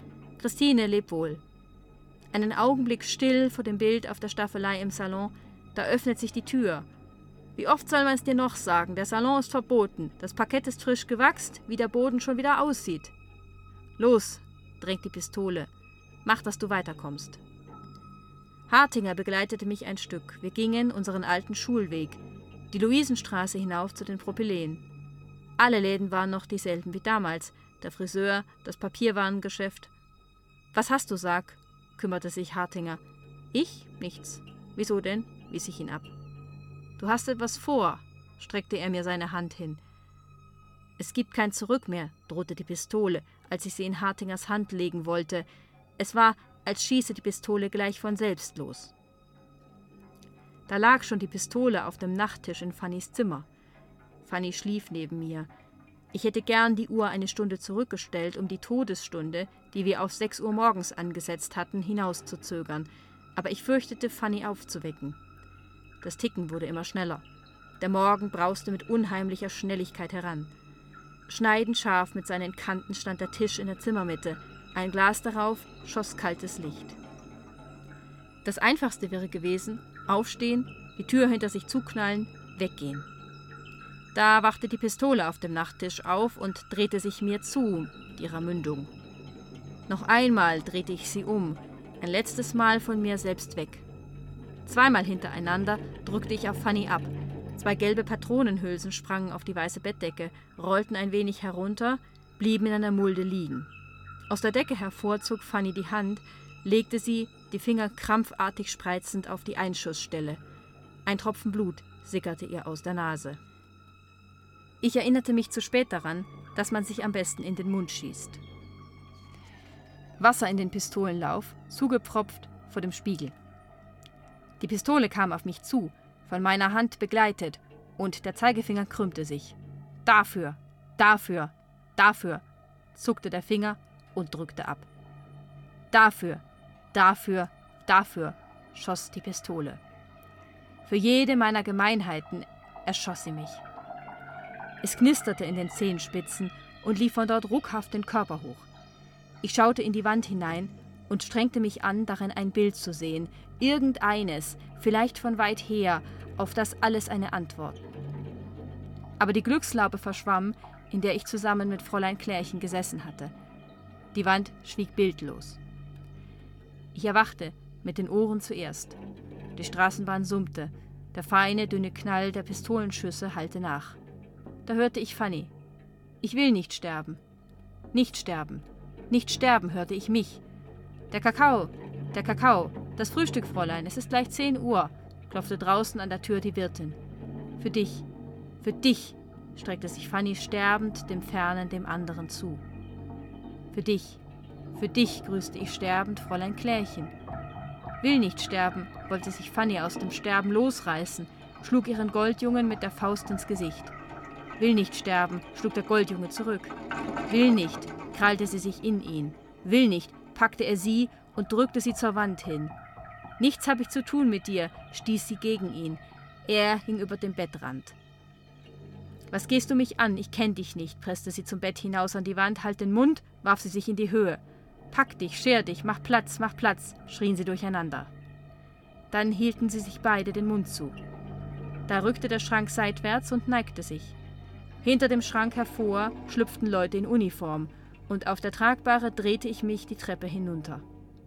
Christine, leb wohl. Einen Augenblick still vor dem Bild auf der Staffelei im Salon, Da öffnet sich die Tür. Wie oft soll man es dir noch sagen? Der Salon ist verboten. Das Parkett ist frisch gewachst, wie der Boden schon wieder aussieht. Los, drängt die Pistole. Mach, dass du weiterkommst. Hartinger begleitete mich ein Stück. Wir gingen unseren alten Schulweg, die Luisenstraße hinauf zu den Propyläen. Alle Läden waren noch dieselben wie damals. Der Friseur, das Papierwarengeschäft. »Was hast du, sag?« kümmerte sich Hartinger. »Ich? Nichts. Wieso denn?« wies ich ihn ab. »Du hast etwas vor«, streckte er mir seine Hand hin. »Es gibt kein Zurück mehr«, drohte die Pistole, als ich sie in Hartingers Hand legen wollte. Es war, als schieße die Pistole gleich von selbst los. Da lag schon die Pistole auf dem Nachttisch in Fannys Zimmer. Fanny schlief neben mir. Ich hätte gern die Uhr eine Stunde zurückgestellt, um die Todesstunde, die wir auf sechs Uhr morgens angesetzt hatten, hinauszuzögern. Aber ich fürchtete, Fanny aufzuwecken. Das Ticken wurde immer schneller. Der Morgen brauste mit unheimlicher Schnelligkeit heran. Schneidend scharf mit seinen Kanten stand der Tisch in der Zimmermitte. Ein Glas darauf schoss kaltes Licht. Das Einfachste wäre gewesen, aufstehen, die Tür hinter sich zuknallen, weggehen. Da wachte die Pistole auf dem Nachttisch auf und drehte sich mir zu, mit ihrer Mündung. Noch einmal drehte ich sie um, ein letztes Mal von mir selbst weg. Zweimal hintereinander drückte ich auf Fanny ab. Zwei gelbe Patronenhülsen sprangen auf die weiße Bettdecke, rollten ein wenig herunter, blieben in einer Mulde liegen. Aus der Decke hervor zog Fanny die Hand, legte sie, die Finger krampfartig spreizend, auf die Einschussstelle. Ein Tropfen Blut sickerte ihr aus der Nase. Ich erinnerte mich zu spät daran, dass man sich am besten in den Mund schießt. Wasser in den Pistolenlauf, zugepropft vor dem Spiegel. Die Pistole kam auf mich zu, von meiner Hand begleitet, und der Zeigefinger krümmte sich. Dafür, dafür, dafür, zuckte der Finger und drückte ab. Dafür, dafür, dafür, schoss die Pistole. Für jede meiner Gemeinheiten erschoss sie mich. Es knisterte in den Zehenspitzen und lief von dort ruckhaft den Körper hoch. Ich schaute in die Wand hinein und strengte mich an, darin ein Bild zu sehen, irgendeines, vielleicht von weit her, auf das alles eine Antwort. Aber die Glückslaube verschwamm, in der ich zusammen mit Fräulein Klärchen gesessen hatte. Die Wand schwieg bildlos. Ich erwachte, mit den Ohren zuerst. Die Straßenbahn summte, der feine, dünne Knall der Pistolenschüsse hallte nach. Da hörte ich Fanny. Ich will nicht sterben. Nicht sterben. Nicht sterben, hörte ich mich. Der Kakao, der Kakao, das Frühstück, Fräulein, es ist gleich zehn Uhr, klopfte draußen an der Tür die Wirtin. Für dich, für dich, streckte sich Fanny sterbend dem Fernen dem anderen zu. Für dich, für dich, grüßte ich sterbend Fräulein Klärchen. Will nicht sterben, wollte sich Fanny aus dem Sterben losreißen, schlug ihren Goldjungen mit der Faust ins Gesicht. Will nicht sterben, schlug der Goldjunge zurück. Will nicht, krallte sie sich in ihn. Will nicht, packte er sie und drückte sie zur Wand hin. Nichts habe ich zu tun mit dir, stieß sie gegen ihn. Er hing über dem Bettrand. Was gehst du mich an? Ich kenn dich nicht, presste sie zum Bett hinaus an die Wand, halt den Mund, warf sie sich in die Höhe. Pack dich, scher dich, mach Platz, mach Platz, schrien sie durcheinander. Dann hielten sie sich beide den Mund zu. Da rückte der Schrank seitwärts und neigte sich. Hinter dem Schrank hervor schlüpften Leute in Uniform, und auf der Tragbahre drehte ich mich die Treppe hinunter.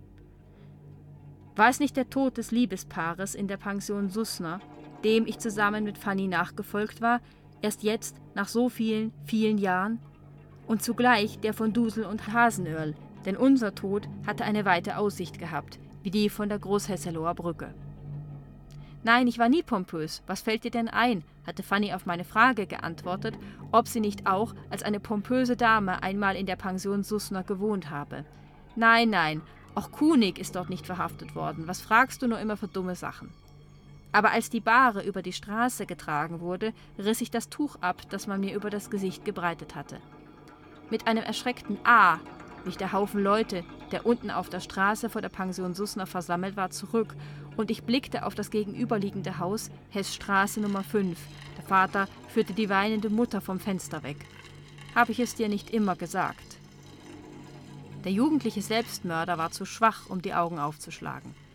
War es nicht der Tod des Liebespaares in der Pension Sussner, dem ich zusammen mit Fanny nachgefolgt war, erst jetzt, nach so vielen, vielen Jahren? Und zugleich der von Dusel und Hasenöhrl, denn unser Tod hatte eine weite Aussicht gehabt, wie die von der Großhesseloher Brücke. Nein, ich war nie pompös. Was fällt dir denn ein? Hatte Fanny auf meine Frage geantwortet, ob sie nicht auch als eine pompöse Dame einmal in der Pension Sussner gewohnt habe. Nein, nein, auch Kunig ist dort nicht verhaftet worden. Was fragst du nur immer für dumme Sachen? Aber als die Bahre über die Straße getragen wurde, riss ich das Tuch ab, das man mir über das Gesicht gebreitet hatte. Mit einem erschreckten Ah wich der Haufen Leute, der unten auf der Straße vor der Pension Sussner versammelt war, zurück, und ich blickte auf das gegenüberliegende Haus, Heßstraße Nummer fünf. Der Vater führte die weinende Mutter vom Fenster weg. Habe ich es dir nicht immer gesagt? Der jugendliche Selbstmörder war zu schwach, um die Augen aufzuschlagen.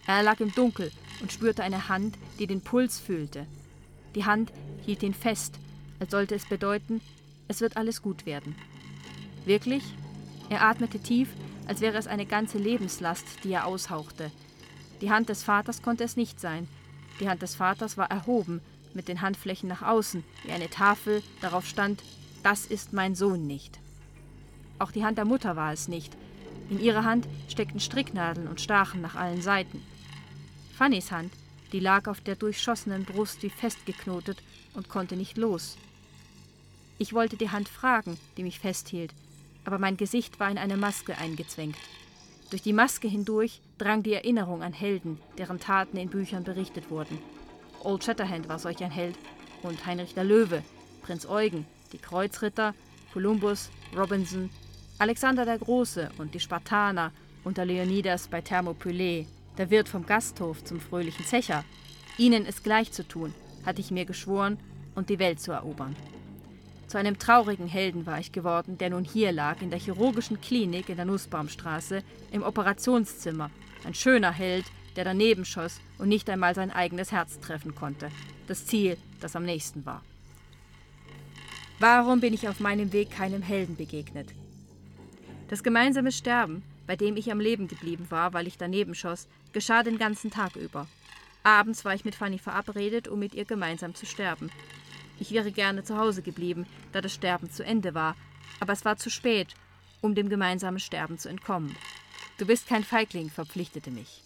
Er lag im Dunkel und spürte eine Hand, die den Puls fühlte. Die Hand hielt ihn fest, als sollte es bedeuten, es wird alles gut werden. Wirklich? Er atmete tief, als wäre es eine ganze Lebenslast, die er aushauchte. Die Hand des Vaters konnte es nicht sein. Die Hand des Vaters war erhoben, mit den Handflächen nach außen, wie eine Tafel, darauf stand, das ist mein Sohn nicht. Auch die Hand der Mutter war es nicht. In ihrer Hand steckten Stricknadeln und stachen nach allen Seiten. Fannys Hand, die lag auf der durchschossenen Brust wie festgeknotet und konnte nicht los. Ich wollte die Hand fragen, die mich festhielt, aber mein Gesicht war in eine Maske eingezwängt. Durch die Maske hindurch drang die Erinnerung an Helden, deren Taten in Büchern berichtet wurden. Old Shatterhand war solch ein Held und Heinrich der Löwe, Prinz Eugen, die Kreuzritter, Kolumbus, Robinson, Alexander der Große und die Spartaner unter Leonidas bei Thermopylae, der Wirt vom Gasthof zum fröhlichen Zecher. Ihnen es gleich zu tun, hatte ich mir geschworen und die Welt zu erobern. Zu einem traurigen Helden war ich geworden, der nun hier lag, in der chirurgischen Klinik in der Nussbaumstraße, im Operationszimmer. Ein schöner Held, der daneben schoss und nicht einmal sein eigenes Herz treffen konnte. Das Ziel, das am nächsten war. Warum bin ich auf meinem Weg keinem Helden begegnet? Das gemeinsame Sterben, bei dem ich am Leben geblieben war, weil ich daneben schoss, geschah den ganzen Tag über. Abends war ich mit Fanny verabredet, um mit ihr gemeinsam zu sterben. Ich wäre gerne zu Hause geblieben, da das Sterben zu Ende war, aber es war zu spät, um dem gemeinsamen Sterben zu entkommen. Du bist kein Feigling, verpflichtete mich.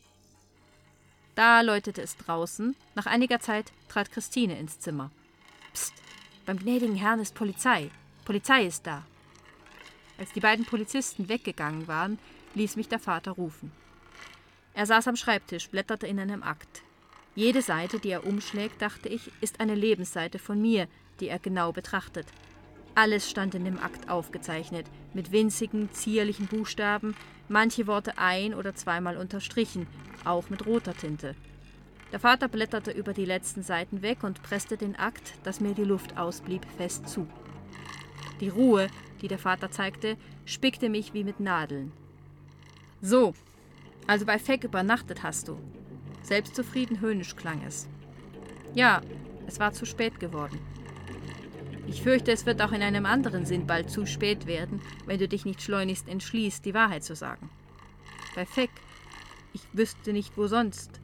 Da läutete es draußen. Nach einiger Zeit trat Christine ins Zimmer. Psst, beim gnädigen Herrn ist Polizei. Polizei ist da. Als die beiden Polizisten weggegangen waren, ließ mich der Vater rufen. Er saß am Schreibtisch, blätterte in einem Akt. Jede Seite, die er umschlägt, dachte ich, ist eine Lebensseite von mir, die er genau betrachtet. Alles stand in dem Akt aufgezeichnet, mit winzigen, zierlichen Buchstaben, manche Worte ein- oder zweimal unterstrichen, auch mit roter Tinte. Der Vater blätterte über die letzten Seiten weg und presste den Akt, dass mir die Luft ausblieb, fest zu. Die Ruhe, die der Vater zeigte, spickte mich wie mit Nadeln. So, also bei Feck übernachtet hast du. Selbstzufrieden höhnisch klang es. Ja, es war zu spät geworden. Ich fürchte, es wird auch in einem anderen Sinn bald zu spät werden, wenn du dich nicht schleunigst entschließt, die Wahrheit zu sagen. Bei Feck, ich wüsste nicht, wo sonst.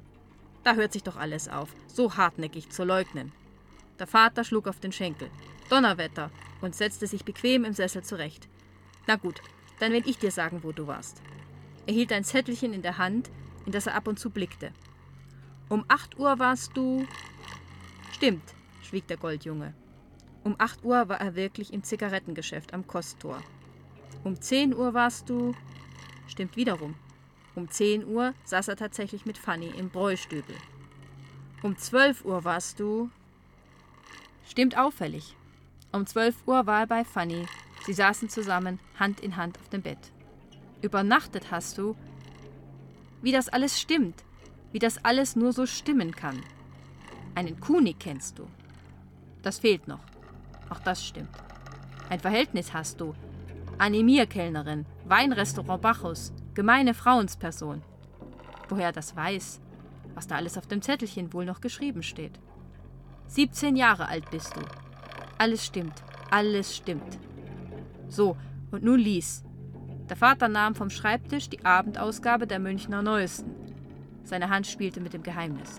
Da hört sich doch alles auf, so hartnäckig zu leugnen. Der Vater schlug auf den Schenkel. Donnerwetter, und setzte sich bequem im Sessel zurecht. Na gut, dann will ich dir sagen, wo du warst. Er hielt ein Zettelchen in der Hand, in das er ab und zu blickte. Um acht Uhr warst du... Stimmt, schwieg der Goldjunge. Um acht Uhr war er wirklich im Zigarettengeschäft am Kosttor. Um zehn Uhr warst du... Stimmt wiederum. Um zehn Uhr saß er tatsächlich mit Fanny im Bräustübel. Um zwölf Uhr warst du... Stimmt auffällig. Um zwölf Uhr war er bei Fanny. Sie saßen zusammen, Hand in Hand auf dem Bett. Übernachtet hast du... Wie das alles stimmt, wie das alles nur so stimmen kann. Einen Kunig kennst du. Das fehlt noch. Auch das stimmt. Ein Verhältnis hast du. Animierkellnerin, Weinrestaurant Bacchus, gemeine Frauensperson. Woher er das weiß, was da alles auf dem Zettelchen wohl noch geschrieben steht. siebzehn Jahre alt bist du. Alles stimmt, alles stimmt. So, und nun lies. Der Vater nahm vom Schreibtisch die Abendausgabe der Münchner Neuesten. Seine Hand spielte mit dem Geheimnis.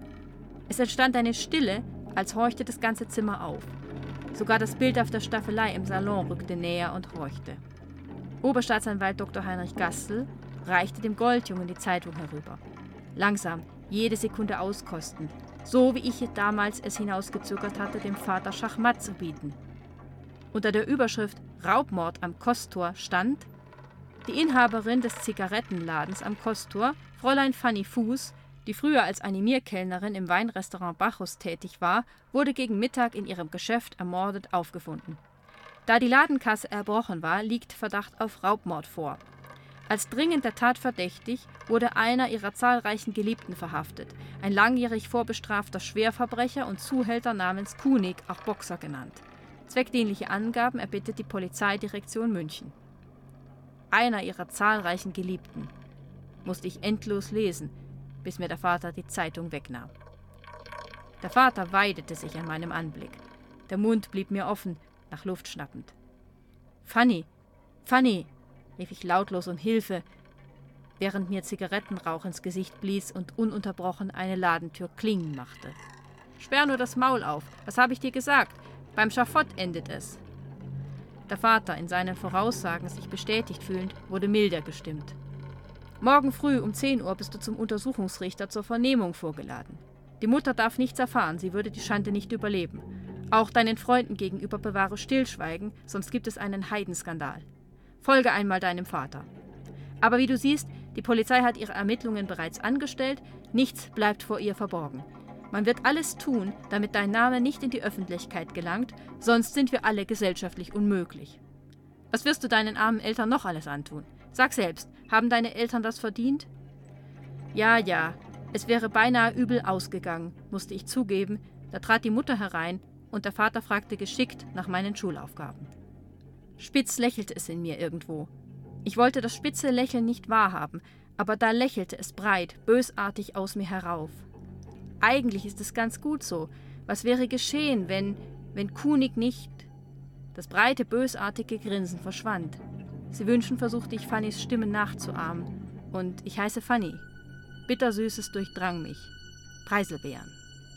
Es entstand eine Stille, als horchte das ganze Zimmer auf. Sogar das Bild auf der Staffelei im Salon rückte näher und horchte. Oberstaatsanwalt Doktor Heinrich Gassel reichte dem Goldjungen die Zeitung herüber. Langsam, jede Sekunde auskostend, so wie ich damals es hinausgezögert hatte, dem Vater Schachmatt zu bieten. Unter der Überschrift Raubmord am Kosttor stand: Die Inhaberin des Zigarettenladens am Kosttor, Fräulein Fanny Fuß, die früher als Animierkellnerin im Weinrestaurant Bacchus tätig war, wurde gegen Mittag in ihrem Geschäft ermordet aufgefunden. Da die Ladenkasse erbrochen war, liegt Verdacht auf Raubmord vor. Als dringend der Tat verdächtig wurde einer ihrer zahlreichen Geliebten verhaftet, ein langjährig vorbestrafter Schwerverbrecher und Zuhälter namens Kunig, auch Boxer genannt. Zweckdienliche Angaben erbittet die Polizeidirektion München. Einer ihrer zahlreichen Geliebten. musste ich endlos lesen, bis mir der Vater die Zeitung wegnahm. Der Vater weidete sich an meinem Anblick. Der Mund blieb mir offen, nach Luft schnappend. »Fanny, Fanny«, rief ich lautlos um Hilfe, während mir Zigarettenrauch ins Gesicht blies und ununterbrochen eine Ladentür klingen machte. »Sperr nur das Maul auf, was habe ich dir gesagt? Beim Schafott endet es.« Der Vater, in seinen Voraussagen sich bestätigt fühlend, wurde milder gestimmt. »Morgen früh um zehn Uhr bist du zum Untersuchungsrichter zur Vernehmung vorgeladen. Die Mutter darf nichts erfahren, sie würde die Schande nicht überleben. Auch deinen Freunden gegenüber bewahre Stillschweigen, sonst gibt es einen Heidenskandal. Folge einmal deinem Vater. Aber wie du siehst, die Polizei hat ihre Ermittlungen bereits angestellt, nichts bleibt vor ihr verborgen. Man wird alles tun, damit dein Name nicht in die Öffentlichkeit gelangt, sonst sind wir alle gesellschaftlich unmöglich. Was wirst du deinen armen Eltern noch alles antun? Sag selbst, haben deine Eltern das verdient?« Ja, ja, es wäre beinahe übel ausgegangen, musste ich zugeben, da trat die Mutter herein und der Vater fragte geschickt nach meinen Schulaufgaben. Spitz lächelte es in mir irgendwo. Ich wollte das spitze Lächeln nicht wahrhaben, aber da lächelte es breit, bösartig aus mir herauf. Eigentlich ist es ganz gut so. Was wäre geschehen, wenn, wenn Kunig nicht... Das breite, bösartige Grinsen verschwand. Sie wünschen, versuchte ich Fannys Stimme nachzuahmen. Und ich heiße Fanny. Bittersüßes durchdrang mich. Preiselbeeren.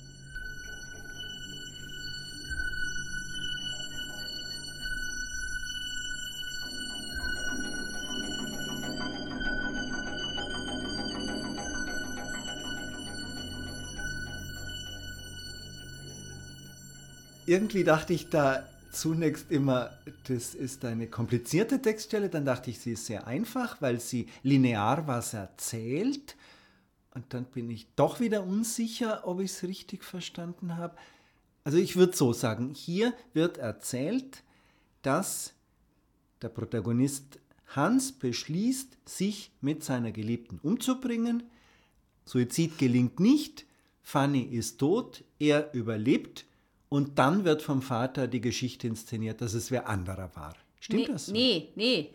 Irgendwie dachte ich da zunächst immer, das ist eine komplizierte Textstelle, dann dachte ich, sie ist sehr einfach, weil sie linear was erzählt. Und dann bin ich doch wieder unsicher, ob ich es richtig verstanden habe. Also ich würde so sagen, hier wird erzählt, dass der Protagonist Hans beschließt, sich mit seiner Geliebten umzubringen. Suizid gelingt nicht, Fanny ist tot, er überlebt. Und dann wird vom Vater die Geschichte inszeniert, dass es wer anderer war. Stimmt nee, das so? Nee, nee.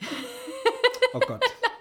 Oh Gott.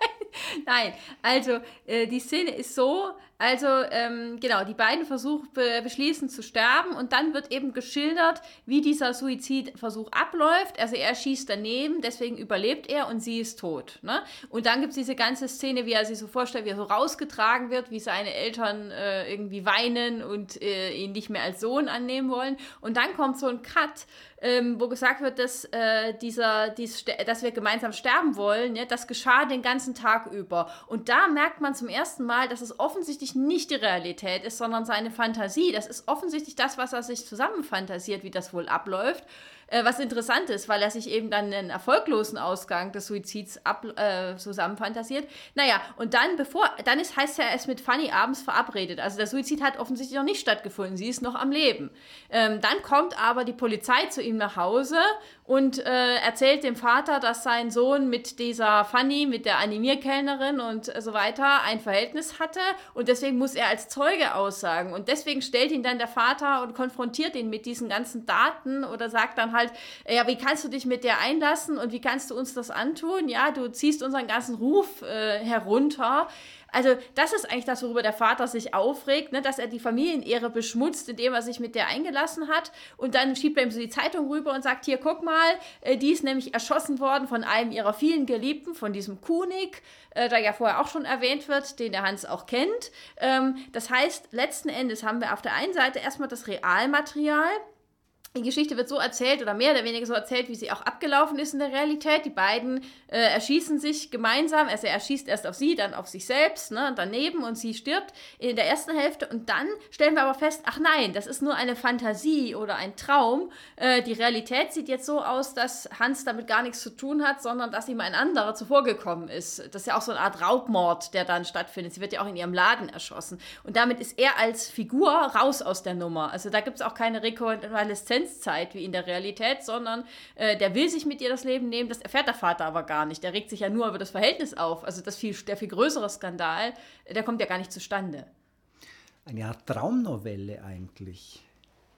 Nein, also äh, die Szene ist so, also ähm, genau, die beiden versuch, be, beschließen zu sterben und dann wird eben geschildert, wie dieser Suizidversuch abläuft. Also er schießt daneben, deswegen überlebt er und sie ist tot. Ne? Und dann gibt es diese ganze Szene, wie er sich so vorstellt, wie er so rausgetragen wird, wie seine Eltern äh, irgendwie weinen und äh, ihn nicht mehr als Sohn annehmen wollen. Und dann kommt so ein Cut, ähm, wo gesagt wird, dass, äh, dieser, dies, dass wir gemeinsam sterben wollen. Ja? Das geschah den ganzen Tag über. Und da merkt man zum ersten Mal, dass es offensichtlich nicht die Realität ist, sondern seine Fantasie. Das ist offensichtlich das, was er sich zusammenfantasiert, wie das wohl abläuft. Äh, was interessant ist, weil er sich eben dann einen erfolglosen Ausgang des Suizids ab, äh, zusammenfantasiert. Naja, und dann, bevor, dann ist, heißt er, er ist mit Fanny abends verabredet. Also der Suizid hat offensichtlich noch nicht stattgefunden. Sie ist noch am Leben. Ähm, dann kommt aber die Polizei zu ihm nach Hause und äh, erzählt dem Vater, dass sein Sohn mit dieser Fanny, mit der Animierkellnerin und so weiter ein Verhältnis hatte und deswegen muss er als Zeuge aussagen. Und deswegen stellt ihn dann der Vater und konfrontiert ihn mit diesen ganzen Daten oder sagt dann halt, ja, wie kannst du dich mit der einlassen und wie kannst du uns das antun? Ja, du ziehst unseren ganzen Ruf äh, herunter. Also das ist eigentlich das, worüber der Vater sich aufregt, ne, dass er die Familienehre beschmutzt, indem er sich mit der eingelassen hat und dann schiebt er ihm so die Zeitung rüber und sagt, hier, guck mal, äh, die ist nämlich erschossen worden von einem ihrer vielen Geliebten, von diesem Kunig, äh, der ja vorher auch schon erwähnt wird, den der Hans auch kennt. Ähm, das heißt, letzten Endes haben wir auf der einen Seite erstmal das Realmaterial. Die Geschichte wird so erzählt oder mehr oder weniger so erzählt, wie sie auch abgelaufen ist in der Realität. Die beiden äh, erschießen sich gemeinsam. Also er erschießt erst auf sie, dann auf sich selbst, ne, daneben und sie stirbt in der ersten Hälfte. Und dann stellen wir aber fest, ach nein, das ist nur eine Fantasie oder ein Traum. Äh, die Realität sieht jetzt so aus, dass Hans damit gar nichts zu tun hat, sondern dass ihm ein anderer zuvorgekommen ist. Das ist ja auch so eine Art Raubmord, der dann stattfindet. Sie wird ja auch in ihrem Laden erschossen. Und damit ist er als Figur raus aus der Nummer. Also da gibt es auch keine Rekonvaleszenz Zeit wie in der Realität, sondern äh, der will sich mit ihr das Leben nehmen, das erfährt der Vater aber gar nicht. Der regt sich ja nur über das Verhältnis auf. Also das viel, der viel größere Skandal, der kommt ja gar nicht zustande. Eine Art Traumnovelle eigentlich.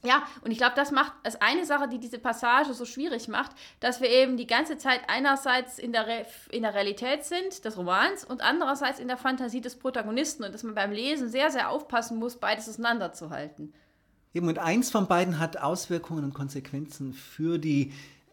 Ja, und ich glaube, das macht, ist eine Sache, die diese Passage so schwierig macht, dass wir eben die ganze Zeit einerseits in der, Re- in der Realität sind, des Romans, und andererseits in der Fantasie des Protagonisten und dass man beim Lesen sehr, sehr aufpassen muss, beides auseinanderzuhalten. Eben, und eins von beiden hat Auswirkungen und Konsequenzen für die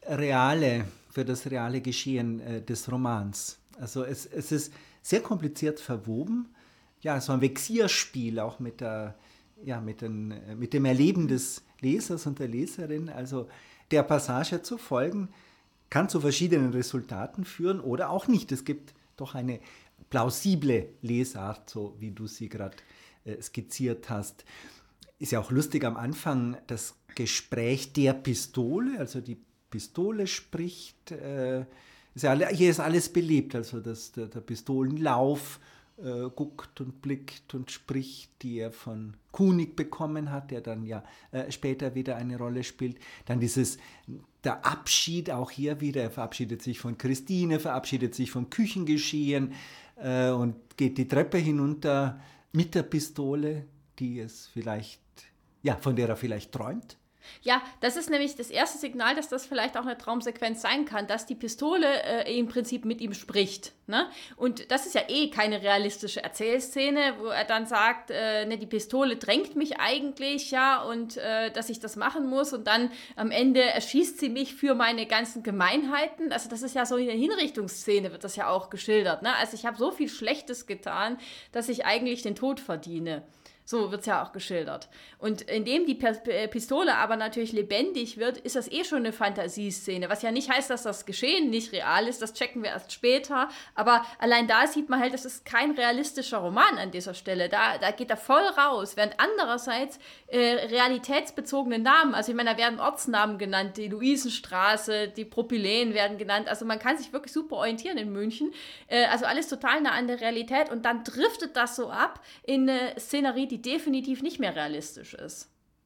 reale, für das reale Geschehen äh, des Romans. Also es, es ist sehr kompliziert verwoben, ja, so ein Vexierspiel auch mit der Ja, mit, den, mit dem Erleben des Lesers und der Leserin, also der Passage zu folgen, kann zu verschiedenen Resultaten führen oder auch nicht. Es gibt doch eine plausible Lesart, so wie du sie gerade äh, skizziert hast. Ist ja auch lustig am Anfang das Gespräch der Pistole, also die Pistole spricht. Äh, ist ja, hier ist alles belebt, also das, der, der Pistolenlauf Äh, guckt und blickt und spricht, die er von Kunig bekommen hat, der dann ja äh, später wieder eine Rolle spielt. Dann dieses, der Abschied auch hier wieder, er verabschiedet sich von Christine, verabschiedet sich vom Küchengeschehen äh, und geht die Treppe hinunter mit der Pistole, die es vielleicht, ja, von der er vielleicht träumt. Ja, das ist nämlich das erste Signal, dass das vielleicht auch eine Traumsequenz sein kann, dass die Pistole äh, im Prinzip mit ihm spricht. Ne? Und das ist ja eh keine realistische Erzählszene, wo er dann sagt, äh, ne, die Pistole drängt mich eigentlich, ja, und äh, dass ich das machen muss und dann am Ende erschießt sie mich für meine ganzen Gemeinheiten. Also das ist ja so in der Hinrichtungsszene wird das ja auch geschildert. Ne? Also ich habe so viel Schlechtes getan, dass ich eigentlich den Tod verdiene. So wird es ja auch geschildert. Und indem die Pistole aber natürlich lebendig wird, ist das eh schon eine Fantasieszene. Was ja nicht heißt, dass das Geschehen nicht real ist, das checken wir erst später. Aber allein da sieht man halt, das ist kein realistischer Roman an dieser Stelle. Da, da geht er voll raus. Während andererseits äh, realitätsbezogene Namen, also ich meine, da werden Ortsnamen genannt, die Luisenstraße, die Propyläen werden genannt. Also man kann sich wirklich super orientieren in München. Äh, also alles total nah an der Realität. Und dann driftet das so ab in eine Szenerie, die definitiv nicht mehr realistisch ist.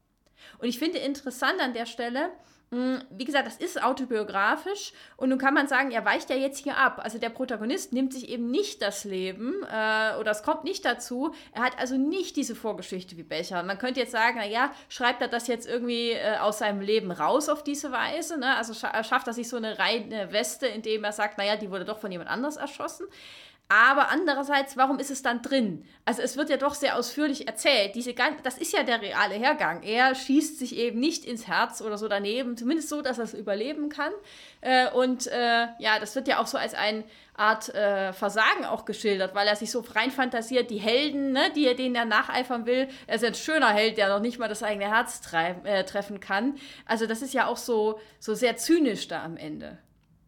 Und ich finde interessant an der Stelle, mh, wie gesagt, das ist autobiografisch und nun kann man sagen, er weicht ja jetzt hier ab. Also der Protagonist nimmt sich eben nicht das Leben äh, oder es kommt nicht dazu. Er hat also nicht diese Vorgeschichte wie Becher. Man könnte jetzt sagen, naja, schreibt er das jetzt irgendwie äh, aus seinem Leben raus auf diese Weise? Ne? Also scha- schafft er sich so eine reine Weste, indem er sagt, naja, die wurde doch von jemand anders erschossen. Aber andererseits, warum ist es dann drin? Also es wird ja doch sehr ausführlich erzählt. Diese, das ist ja der reale Hergang. Er schießt sich eben nicht ins Herz oder so daneben, zumindest so, dass er es überleben kann. Äh, und äh, ja, das wird ja auch so als eine Art äh, Versagen auch geschildert, weil er sich so rein fantasiert, die Helden, ne, die er denen er nacheifern will. Er ist ein schöner Held, der noch nicht mal das eigene Herz tre- äh, treffen kann. Also das ist ja auch so, so sehr zynisch da am Ende.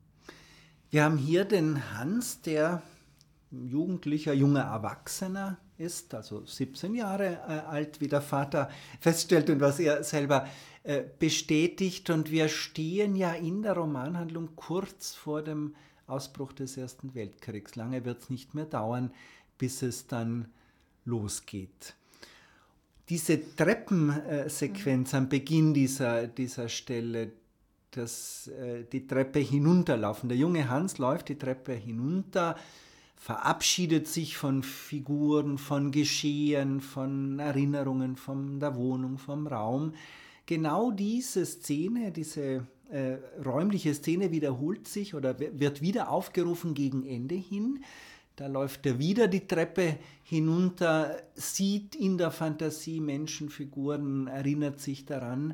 Wir haben hier den Hans, der jugendlicher, junger Erwachsener ist, also siebzehn Jahre äh, alt, wie der Vater feststellt und was er selber äh, bestätigt. Und wir stehen ja in der Romanhandlung kurz vor dem Ausbruch des Ersten Weltkriegs. Lange wird es nicht mehr dauern, bis es dann losgeht. Diese Treppensequenz am Beginn dieser, dieser Stelle, dass äh, die Treppe hinunterlaufen. Der junge Hans läuft die Treppe hinunter, verabschiedet sich von Figuren, von Geschehen, von Erinnerungen, von der Wohnung, vom Raum. Genau diese Szene, diese äh, räumliche Szene wiederholt sich oder wird wieder aufgerufen gegen Ende hin. Da läuft er wieder die Treppe hinunter, sieht in der Fantasie Menschenfiguren, erinnert sich daran.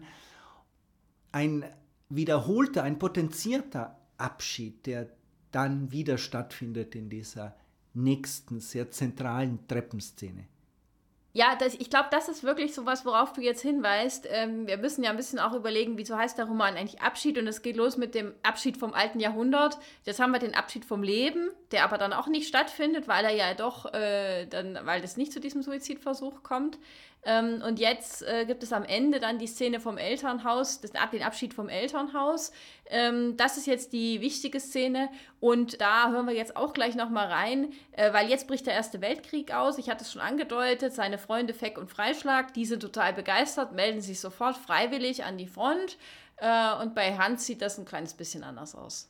Ein wiederholter, ein potenzierter Abschied, der dann wieder stattfindet in dieser nächsten, sehr zentralen Treppenszene. Ja, das, ich glaube, das ist wirklich so was, worauf du jetzt hinweist. Ähm, wir müssen ja ein bisschen auch überlegen, wieso heißt der Roman eigentlich Abschied? Und es geht los mit dem Abschied vom alten Jahrhundert. Jetzt haben wir den Abschied vom Leben, der aber dann auch nicht stattfindet, weil er ja doch, äh, dann, weil es nicht zu diesem Suizidversuch kommt. Ähm, und jetzt äh, gibt es am Ende dann die Szene vom Elternhaus, das, den Abschied vom Elternhaus. Ähm, das ist jetzt die wichtige Szene und da hören wir jetzt auch gleich nochmal rein, äh, weil jetzt bricht der Erste Weltkrieg aus. Ich hatte es schon angedeutet, seine Freunde Feck und Freischlag, die sind total begeistert, melden sich sofort freiwillig an die Front äh, und bei Hans sieht das ein kleines bisschen anders aus.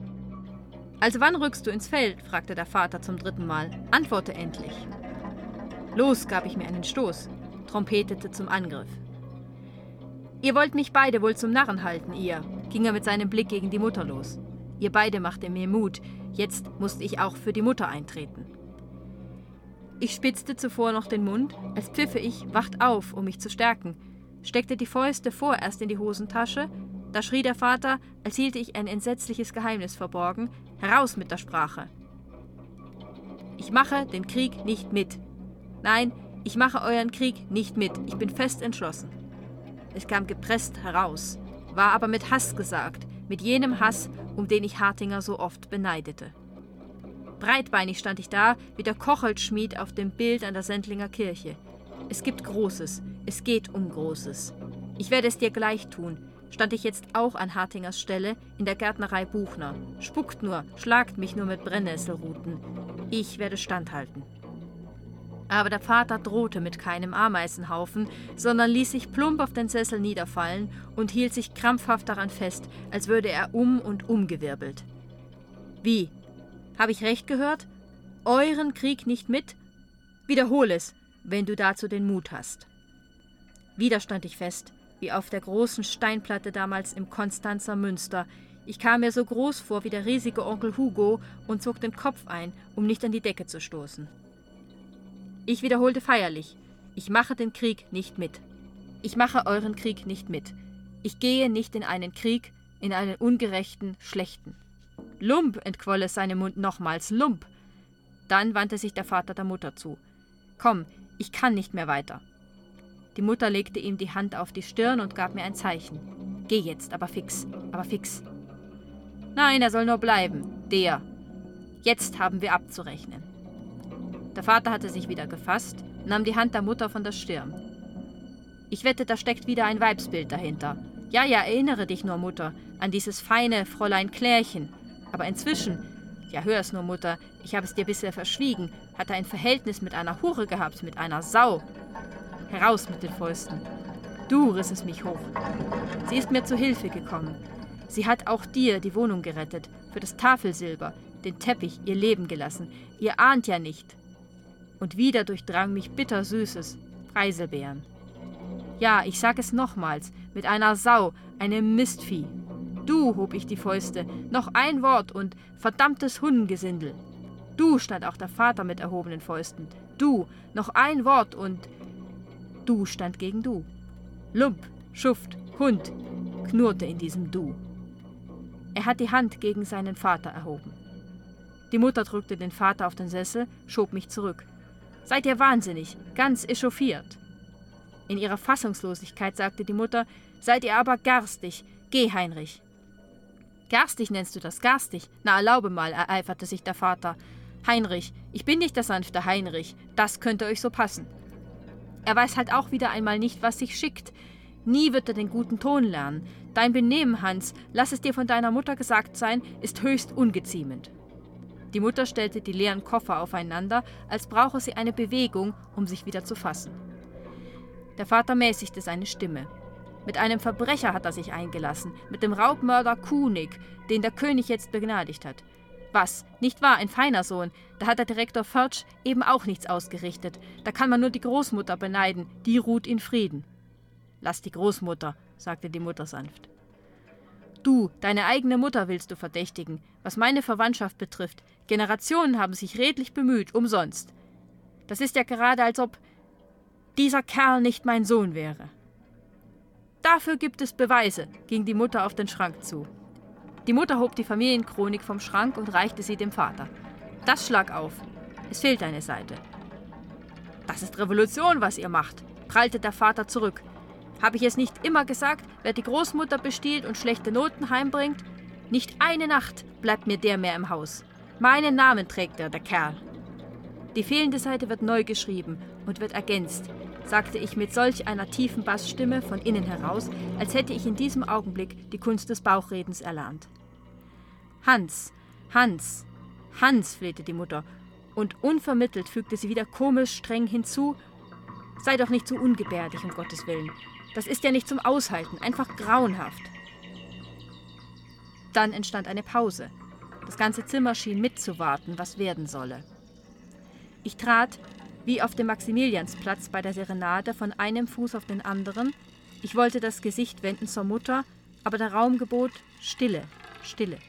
Also wann rückst du ins Feld? Fragte der Vater zum dritten Mal. Antworte endlich. Los, gab ich mir einen Stoß, trompetete zum Angriff. Ihr wollt mich beide wohl zum Narren halten, ihr, ging er mit seinem Blick gegen die Mutter los. Ihr beide machte mir Mut, jetzt musste ich auch für die Mutter eintreten. Ich spitzte zuvor noch den Mund, als pfiffe ich, wacht auf, um mich zu stärken, steckte die Fäuste vorerst in die Hosentasche, da schrie der Vater, als hielte ich ein entsetzliches Geheimnis verborgen, heraus mit der Sprache. Ich mache den Krieg nicht mit. Nein, ich mache euren Krieg nicht mit, ich bin fest entschlossen. Es kam gepresst heraus, war aber mit Hass gesagt, mit jenem Hass, um den ich Hartinger so oft beneidete. Breitbeinig stand ich da, wie der Kochelschmied auf dem Bild an der Sendlinger Kirche. Es gibt Großes, es geht um Großes. Ich werde es dir gleich tun, stand ich jetzt auch an Hartingers Stelle in der Gärtnerei Buchner. Spuckt nur, schlagt mich nur mit Brennnesselruten. Ich werde standhalten. Aber der Vater drohte mit keinem Ameisenhaufen, sondern ließ sich plump auf den Sessel niederfallen und hielt sich krampfhaft daran fest, als würde er um und umgewirbelt. Wie? Habe ich recht gehört? Euren Krieg nicht mit? Wiederhol es, wenn du dazu den Mut hast. Wieder stand ich fest, wie auf der großen Steinplatte damals im Konstanzer Münster. Ich kam mir so groß vor wie der riesige Onkel Hugo und zog den Kopf ein, um nicht an die Decke zu stoßen. Ich wiederholte feierlich, ich mache den Krieg nicht mit. Ich mache euren Krieg nicht mit. Ich gehe nicht in einen Krieg, in einen ungerechten, schlechten. Lump, entquoll es seinem Mund nochmals, Lump. Dann wandte sich der Vater der Mutter zu. Komm, ich kann nicht mehr weiter. Die Mutter legte ihm die Hand auf die Stirn und gab mir ein Zeichen. Geh jetzt, aber fix, aber fix. Nein, er soll nur bleiben, der. Jetzt haben wir abzurechnen. Der Vater hatte sich wieder gefasst, nahm die Hand der Mutter von der Stirn. Ich wette, da steckt wieder ein Weibsbild dahinter. Ja, ja, erinnere dich nur, Mutter, an dieses feine Fräulein Klärchen. Aber inzwischen, ja, hör es nur, Mutter, ich habe es dir bisher verschwiegen, hat er ein Verhältnis mit einer Hure gehabt, mit einer Sau. Heraus mit den Fäusten. Du, riss es mich hoch. Sie ist mir zu Hilfe gekommen. Sie hat auch dir die Wohnung gerettet, für das Tafelsilber, den Teppich, ihr Leben gelassen. Ihr ahnt ja nicht. Und wieder durchdrang mich bittersüßes Preiselbeeren. Ja, ich sag es nochmals, mit einer Sau, einem Mistvieh. Du, hob ich die Fäuste, noch ein Wort und verdammtes Hundengesindel. Du, stand auch der Vater mit erhobenen Fäusten. Du, noch ein Wort und Du stand gegen Du. Lump, Schuft, Hund, knurrte in diesem Du. Er hat die Hand gegen seinen Vater erhoben. Die Mutter drückte den Vater auf den Sessel, schob mich zurück. Seid ihr wahnsinnig, ganz echauffiert. In ihrer Fassungslosigkeit sagte die Mutter, seid ihr aber garstig, geh, Heinrich. Garstig nennst du das, garstig? Na, erlaube mal, ereiferte sich der Vater. Heinrich, ich bin nicht der sanfte Heinrich, das könnte euch so passen. Er weiß halt auch wieder einmal nicht, was sich schickt. Nie wird er den guten Ton lernen. Dein Benehmen, Hans, lass es dir von deiner Mutter gesagt sein, ist höchst ungeziemend. Die Mutter stellte die leeren Koffer aufeinander, als brauche sie eine Bewegung, um sich wieder zu fassen. Der Vater mäßigte seine Stimme. Mit einem Verbrecher hat er sich eingelassen, mit dem Raubmörder Kunig, den der König jetzt begnadigt hat. Was, nicht wahr, ein feiner Sohn, da hat der Direktor Förtsch eben auch nichts ausgerichtet. Da kann man nur die Großmutter beneiden, die ruht in Frieden. Lass die Großmutter, sagte die Mutter sanft. Du, deine eigene Mutter willst du verdächtigen. Was meine Verwandtschaft betrifft, Generationen haben sich redlich bemüht, umsonst. Das ist ja gerade, als ob dieser Kerl nicht mein Sohn wäre. Dafür gibt es Beweise, ging die Mutter auf den Schrank zu. Die Mutter hob die Familienchronik vom Schrank und reichte sie dem Vater. Das schlag auf. Es fehlt eine Seite. Das ist Revolution, was ihr macht, prallte der Vater zurück. Habe ich es nicht immer gesagt, wer die Großmutter bestiehlt und schlechte Noten heimbringt? Nicht eine Nacht bleibt mir der mehr im Haus. Meinen Namen trägt er, der Kerl. Die fehlende Seite wird neu geschrieben und wird ergänzt, sagte ich mit solch einer tiefen Bassstimme von innen heraus, als hätte ich in diesem Augenblick die Kunst des Bauchredens erlernt. Hans, Hans, Hans, flehte die Mutter, und unvermittelt fügte sie wieder komisch streng hinzu, sei doch nicht so ungebärdig, um Gottes Willen. Das ist ja nicht zum Aushalten, einfach grauenhaft. Dann entstand eine Pause. Das ganze Zimmer schien mitzuwarten, was werden solle. Ich trat, wie auf dem Maximiliansplatz bei der Serenade von einem Fuß auf den anderen. Ich wollte das Gesicht wenden zur Mutter, aber der Raum gebot Stille, Stille.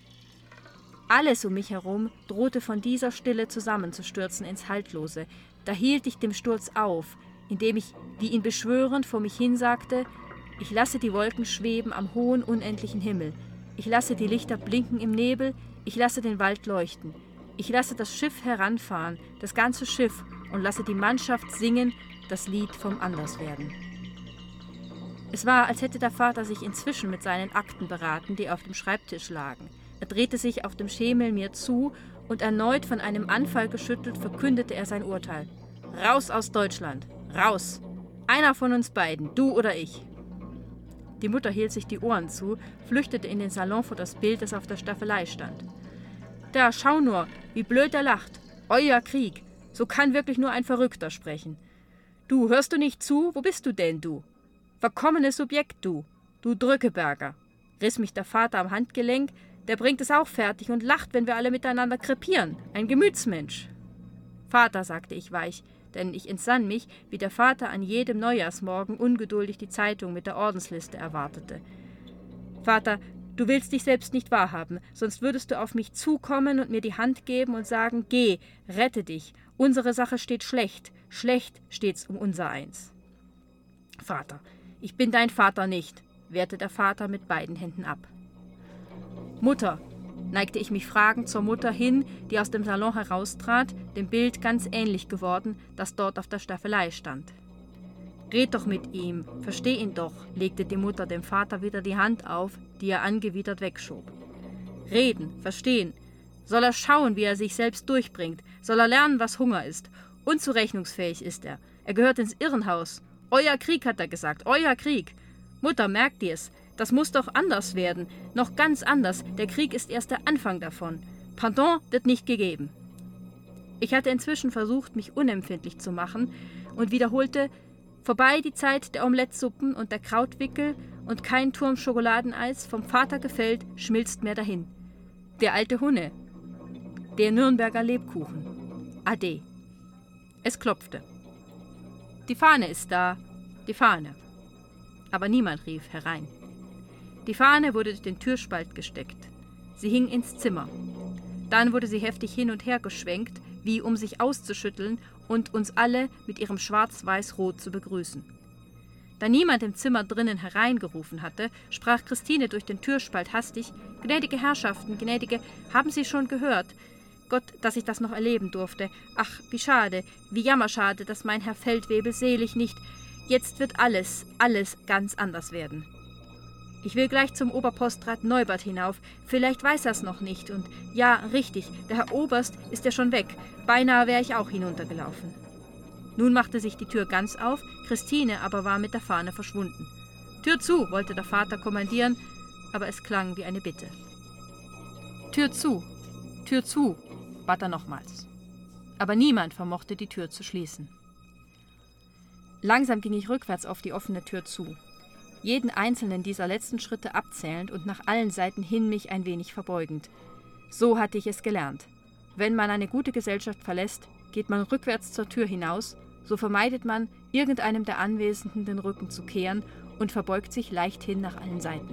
Alles um mich herum drohte von dieser Stille zusammenzustürzen ins Haltlose. Da hielt ich dem Sturz auf, indem ich, wie ihn beschwörend, vor mich hin sagte: Ich lasse die Wolken schweben am hohen, unendlichen Himmel. Ich lasse die Lichter blinken im Nebel. Ich lasse den Wald leuchten. Ich lasse das Schiff heranfahren, das ganze Schiff, und lasse die Mannschaft singen, das Lied vom Anderswerden. Es war, als hätte der Vater sich inzwischen mit seinen Akten beraten, die auf dem Schreibtisch lagen. Er drehte sich auf dem Schemel mir zu und erneut von einem Anfall geschüttelt verkündete er sein Urteil. Raus aus Deutschland! Raus! Einer von uns beiden, du oder ich! Die Mutter hielt sich die Ohren zu, flüchtete in den Salon vor das Bild, das auf der Staffelei stand. Da, schau nur, wie blöd er lacht. Euer Krieg! So kann wirklich nur ein Verrückter sprechen. Du, hörst du nicht zu? Wo bist du denn, du? Verkommenes Subjekt, du! Du Drückeberger! Riss mich der Vater am Handgelenk. Der bringt es auch fertig und lacht, wenn wir alle miteinander krepieren. Ein Gemütsmensch. Vater, sagte ich weich, denn ich entsann mich, wie der Vater an jedem Neujahrsmorgen ungeduldig die Zeitung mit der Ordensliste erwartete. Vater, du willst dich selbst nicht wahrhaben, sonst würdest du auf mich zukommen und mir die Hand geben und sagen, geh, rette dich, unsere Sache steht schlecht, schlecht steht's um unsereins. Vater, ich bin dein Vater nicht, wehrte der Vater mit beiden Händen ab. Mutter, neigte ich mich fragend zur Mutter hin, die aus dem Salon heraustrat, dem Bild ganz ähnlich geworden, das dort auf der Staffelei stand. Red doch mit ihm, versteh ihn doch, legte die Mutter dem Vater wieder die Hand auf, die er angewidert wegschob. Reden, verstehen. Soll er schauen, wie er sich selbst durchbringt, soll er lernen, was Hunger ist. Unzurechnungsfähig ist er. Er gehört ins Irrenhaus. Euer Krieg, hat er gesagt, euer Krieg. Mutter, merkt ihr's? Das muss doch anders werden, noch ganz anders. Der Krieg ist erst der Anfang davon. Pardon wird nicht gegeben. Ich hatte inzwischen versucht, mich unempfindlich zu machen und wiederholte, vorbei die Zeit der Omelettsuppen und der Krautwickel und kein Turm Schokoladeneis, vom Vater gefällt, schmilzt mehr dahin. Der alte Hunne, der Nürnberger Lebkuchen. Ade. Es klopfte. Die Fahne ist da, die Fahne. Aber niemand rief herein. Die Fahne wurde durch den Türspalt gesteckt. Sie hing ins Zimmer. Dann wurde sie heftig hin und her geschwenkt, wie um sich auszuschütteln und uns alle mit ihrem Schwarz-Weiß-Rot zu begrüßen. Da niemand im Zimmer drinnen hereingerufen hatte, sprach Christine durch den Türspalt hastig: »Gnädige Herrschaften, gnädige, haben Sie schon gehört? Gott, dass ich das noch erleben durfte. Ach, wie schade, wie jammerschade, dass mein Herr Feldwebel selig nicht. Jetzt wird alles, alles ganz anders werden. Ich will gleich zum Oberpostrat Neubert hinauf. Vielleicht weiß er's noch nicht. Und ja, richtig, der Herr Oberst ist ja schon weg. Beinahe wäre ich auch hinuntergelaufen.« Nun machte sich die Tür ganz auf, Christine aber war mit der Fahne verschwunden. »Tür zu«, wollte der Vater kommandieren, aber es klang wie eine Bitte. »Tür zu, Tür zu«, bat er nochmals. Aber niemand vermochte die Tür zu schließen. Langsam ging ich rückwärts auf die offene Tür zu. Jeden einzelnen dieser letzten Schritte abzählend und nach allen Seiten hin mich ein wenig verbeugend. So hatte ich es gelernt. Wenn man eine gute Gesellschaft verlässt, geht man rückwärts zur Tür hinaus, so vermeidet man, irgendeinem der Anwesenden den Rücken zu kehren und verbeugt sich leichthin nach allen Seiten.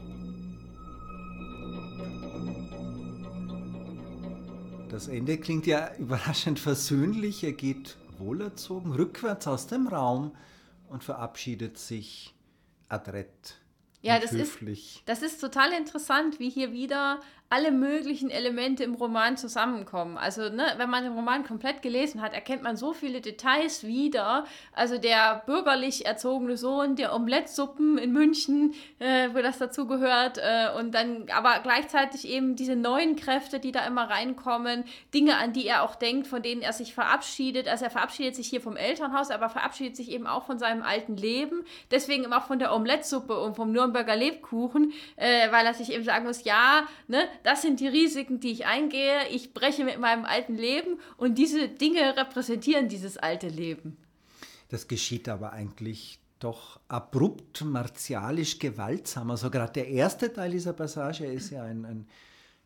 Das Ende klingt ja überraschend versöhnlich. Er geht wohlerzogen rückwärts aus dem Raum und verabschiedet sich adrett. Ja, das ist, das ist total interessant, wie hier wieder alle möglichen Elemente im Roman zusammenkommen. Also, ne, wenn man den Roman komplett gelesen hat, erkennt man so viele Details wieder. Also der bürgerlich erzogene Sohn, der Omelettsuppen in München, äh, wo das dazu gehört. Äh, und dann aber gleichzeitig eben diese neuen Kräfte, die da immer reinkommen. Dinge, an die er auch denkt, von denen er sich verabschiedet. Also er verabschiedet sich hier vom Elternhaus, aber verabschiedet sich eben auch von seinem alten Leben. Deswegen eben auch von der Omelettsuppe und vom Nürnberger Lebkuchen, äh, weil er sich eben sagen muss, ja, ne, das sind die Risiken, die ich eingehe. Ich breche mit meinem alten Leben und diese Dinge repräsentieren dieses alte Leben. Das geschieht aber eigentlich doch abrupt, martialisch, gewaltsam. Also gerade der erste Teil dieser Passage ist ja ein, ein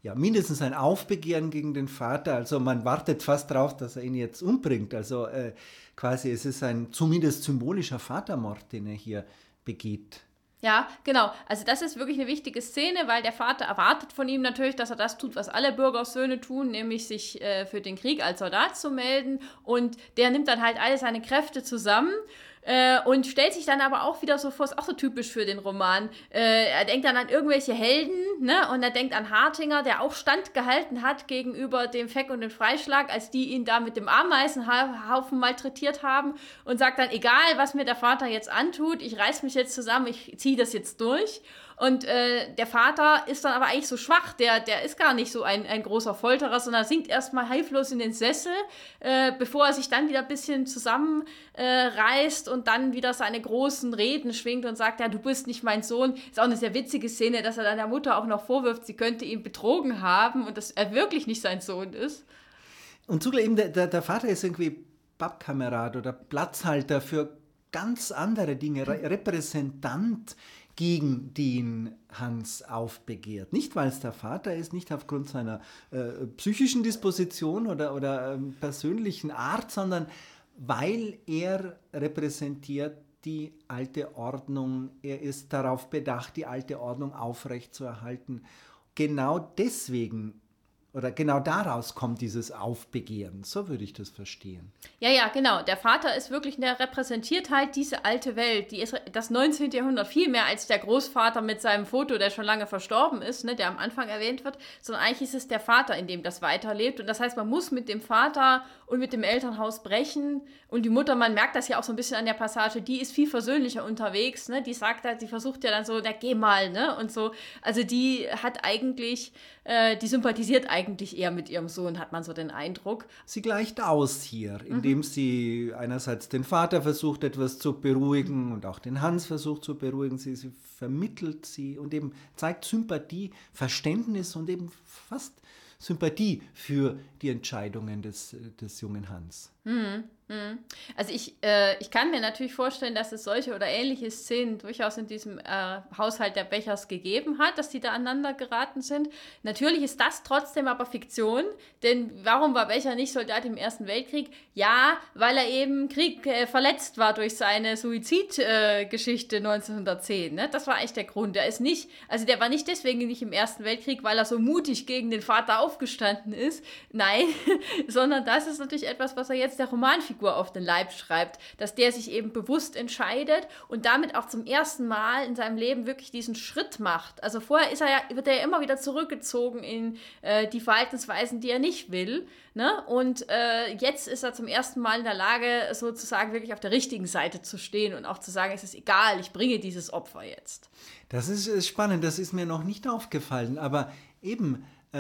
ja, mindestens ein Aufbegehren gegen den Vater. Also man wartet fast darauf, dass er ihn jetzt umbringt. Also äh, quasi es ist ein zumindest symbolischer Vatermord, den er hier begeht. Ja, genau. Also das ist wirklich eine wichtige Szene, weil der Vater erwartet von ihm natürlich, dass er das tut, was alle Bürgersöhne tun, nämlich sich äh, für den Krieg als Soldat zu melden. Und der nimmt dann halt alle seine Kräfte zusammen äh, und stellt sich dann aber auch wieder so vor, ist auch so typisch für den Roman. Äh, er denkt dann an irgendwelche Helden, ne? Und er denkt an Hartinger, der auch standgehalten hat gegenüber dem Feck und dem Freischlag, als die ihn da mit dem Ameisenhaufen malträtiert haben, und sagt dann, egal, was mir der Vater jetzt antut, ich reiß mich jetzt zusammen, ich ziehe das jetzt durch. Und äh, der Vater ist dann aber eigentlich so schwach, der, der ist gar nicht so ein, ein großer Folterer, sondern sinkt erstmal hilflos in den Sessel, äh, bevor er sich dann wieder ein bisschen zusammenreißt äh, und dann wieder seine großen Reden schwingt und sagt, ja, du bist nicht mein Sohn. Ist auch eine sehr witzige Szene, dass er dann der Mutter auch noch vorwirft, sie könnte ihn betrogen haben und dass er wirklich nicht sein Sohn ist. Und zugleich eben, der, der, der Vater ist irgendwie Pappkamerad oder Platzhalter für ganz andere Dinge, Re- Repräsentant, gegen den Hans aufbegehrt. Nicht, weil es der Vater ist, nicht aufgrund seiner äh, psychischen Disposition oder, oder äh, persönlichen Art, sondern weil er repräsentiert die alte Ordnung. Er ist darauf bedacht, die alte Ordnung aufrechtzuerhalten. Genau deswegen oder genau daraus kommt dieses Aufbegehren. So würde ich das verstehen. Ja, ja, genau. Der Vater ist wirklich, der repräsentiert halt diese alte Welt. Die ist das neunzehnten. Jahrhundert viel mehr als der Großvater mit seinem Foto, der schon lange verstorben ist, ne, der am Anfang erwähnt wird, sondern eigentlich ist es der Vater, in dem das weiterlebt. Und das heißt, man muss mit dem Vater und mit dem Elternhaus brechen. Und die Mutter, man merkt das ja auch so ein bisschen an der Passage, die ist viel versöhnlicher unterwegs. Ne? Die sagt halt, die versucht ja dann so, na geh mal, ne? Und so. Also die hat eigentlich, äh, die sympathisiert eigentlich eigentlich eher mit ihrem Sohn, hat man so den Eindruck. Sie gleicht aus hier, indem mhm. sie einerseits den Vater versucht, etwas zu beruhigen und auch den Hans versucht zu beruhigen. Sie, sie vermittelt sie und eben zeigt Sympathie, Verständnis und eben fast Sympathie für die Entscheidungen des, des jungen Hans. Mhm. Also ich, äh, ich kann mir natürlich vorstellen, dass es solche oder ähnliche Szenen durchaus in diesem äh, Haushalt der Bechers gegeben hat, dass die da aneinander geraten sind. Natürlich ist das trotzdem aber Fiktion, denn warum war Becher nicht Soldat im Ersten Weltkrieg? Ja, weil er eben Krieg äh, verletzt war durch seine Suizidgeschichte äh, neunzehnhundertzehn. Ne? Das war eigentlich der Grund. Er ist nicht, also der war nicht deswegen nicht im Ersten Weltkrieg, weil er so mutig gegen den Vater aufgestanden ist. Nein, sondern das ist natürlich etwas, was er jetzt der Romanfigur auf den Leib schreibt, dass der sich eben bewusst entscheidet und damit auch zum ersten Mal in seinem Leben wirklich diesen Schritt macht. Also vorher ist er ja, wird er ja immer wieder zurückgezogen in äh, die Verhaltensweisen, die er nicht will. Ne? Und äh, jetzt ist er zum ersten Mal in der Lage, sozusagen wirklich auf der richtigen Seite zu stehen und auch zu sagen, es ist egal, ich bringe dieses Opfer jetzt. Das ist, ist spannend, das ist mir noch nicht aufgefallen, aber eben,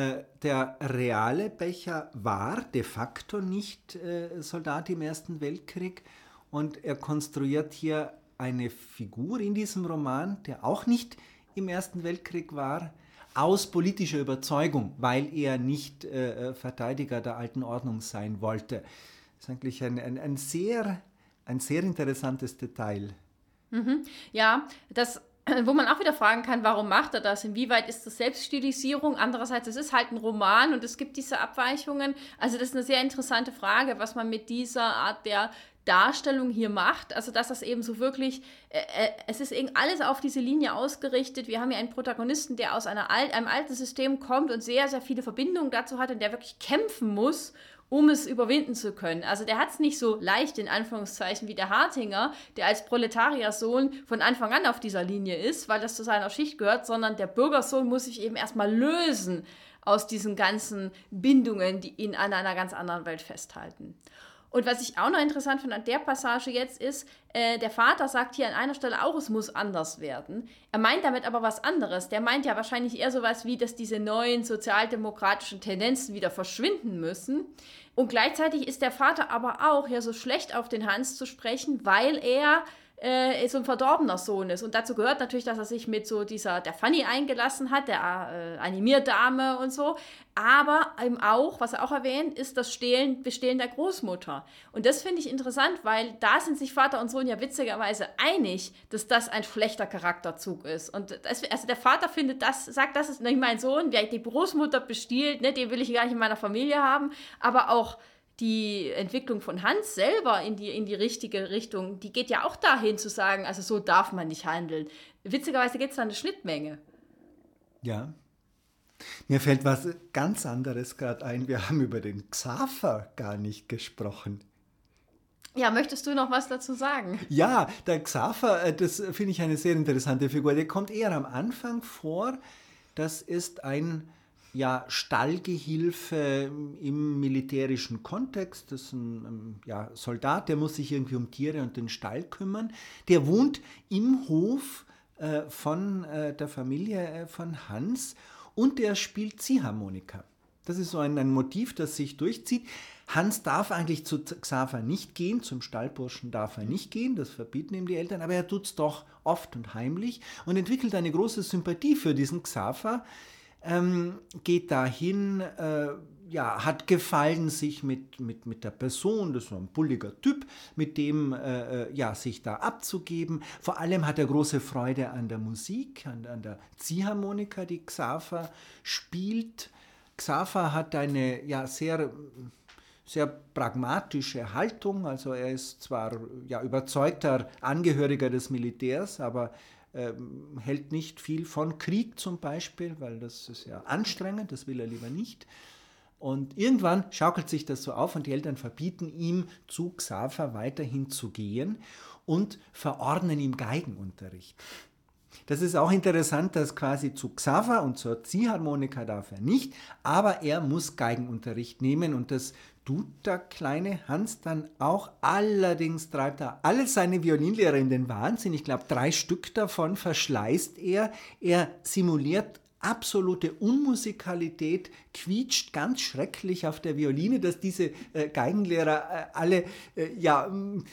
der reale Becher war de facto nicht äh, Soldat im Ersten Weltkrieg und er konstruiert hier eine Figur in diesem Roman, der auch nicht im Ersten Weltkrieg war, aus politischer Überzeugung, weil er nicht äh, Verteidiger der alten Ordnung sein wollte. Das ist eigentlich ein, ein, ein, sehr, ein sehr interessantes Detail. Mhm. Ja, das wo man auch wieder fragen kann, warum macht er das? Inwieweit ist das Selbststilisierung? Andererseits, es ist halt ein Roman und es gibt diese Abweichungen. Also das ist eine sehr interessante Frage, was man mit dieser Art der Darstellung hier macht. Also dass das eben so wirklich, äh, es ist eben alles auf diese Linie ausgerichtet. Wir haben hier einen Protagonisten, der aus einer Al- einem alten System kommt und sehr, sehr viele Verbindungen dazu hat und der wirklich kämpfen muss, um es überwinden zu können. Also der hat es nicht so leicht, in Anführungszeichen, wie der Hartinger, der als Proletariersohn von Anfang an auf dieser Linie ist, weil das zu seiner Schicht gehört, sondern der Bürgersohn muss sich eben erstmal lösen aus diesen ganzen Bindungen, die ihn an einer ganz anderen Welt festhalten. Und was ich auch noch interessant finde an der Passage jetzt ist, äh, der Vater sagt hier an einer Stelle auch, es muss anders werden. Er meint damit aber was anderes. Der meint ja wahrscheinlich eher sowas wie, dass diese neuen sozialdemokratischen Tendenzen wieder verschwinden müssen. Und gleichzeitig ist der Vater aber auch ja so schlecht auf den Hans zu sprechen, weil er äh, so ein verdorbener Sohn ist. Und dazu gehört natürlich, dass er sich mit so dieser, der Fanny eingelassen hat, der äh, Animierdame und so. Aber eben auch, was er auch erwähnt, ist das Stehlen, Bestehlen der Großmutter. Und das finde ich interessant, weil da sind sich Vater und Sohn ja witzigerweise einig, dass das ein schlechter Charakterzug ist. Und das, also der Vater findet das, sagt, das ist nicht mein Sohn, der die Großmutter bestiehlt, ne, den will ich gar nicht in meiner Familie haben. Aber auch die Entwicklung von Hans selber in die, in die richtige Richtung, die geht ja auch dahin zu sagen, also so darf man nicht handeln. Witzigerweise gibt es da eine Schnittmenge. Ja. Mir fällt was ganz anderes gerade ein. Wir haben über den Xaver gar nicht gesprochen. Ja, möchtest du noch was dazu sagen? Ja, der Xaver, das finde ich eine sehr interessante Figur. Der kommt eher am Anfang vor. Das ist ein ja, Stallgehilfe im militärischen Kontext. Das ist ein ja, Soldat, der muss sich irgendwie um Tiere und den Stall kümmern. Der wohnt im Hof äh, von äh, der Familie äh, von Hans und der spielt Ziehharmonika. Das ist so ein, ein Motiv, das sich durchzieht. Hans darf eigentlich zu Xaver nicht gehen, zum Stallburschen darf er nicht gehen, das verbieten ihm die Eltern, aber er tut es doch oft und heimlich und entwickelt eine große Sympathie für diesen Xaver. Ähm, geht dahin, äh, ja, hat Gefallen sich mit, mit, mit der Person, das ist so ein bulliger Typ, mit dem äh, ja, sich da abzugeben. Vor allem hat er große Freude an der Musik, an, an der Ziehharmonika, die Xaver spielt. Xaver hat eine ja, sehr, sehr pragmatische Haltung, also er ist zwar ja, überzeugter Angehöriger des Militärs, aber Ähm, hält nicht viel von Krieg zum Beispiel, weil das ist ja anstrengend, das will er lieber nicht. Und irgendwann schaukelt sich das so auf und die Eltern verbieten ihm, zu Xaver weiterhin zu gehen und verordnen ihm Geigenunterricht. Das ist auch interessant, dass quasi zu Xaver und zur Ziehharmonika darf er nicht, aber er muss Geigenunterricht nehmen und das tut der kleine Hans dann auch. Allerdings treibt er alle seine Violinlehrer in den Wahnsinn. Ich glaube, drei Stück davon verschleißt er. Er simuliert absolute Unmusikalität, quietscht ganz schrecklich auf der Violine, dass diese äh, Geigenlehrer äh, alle äh, ja,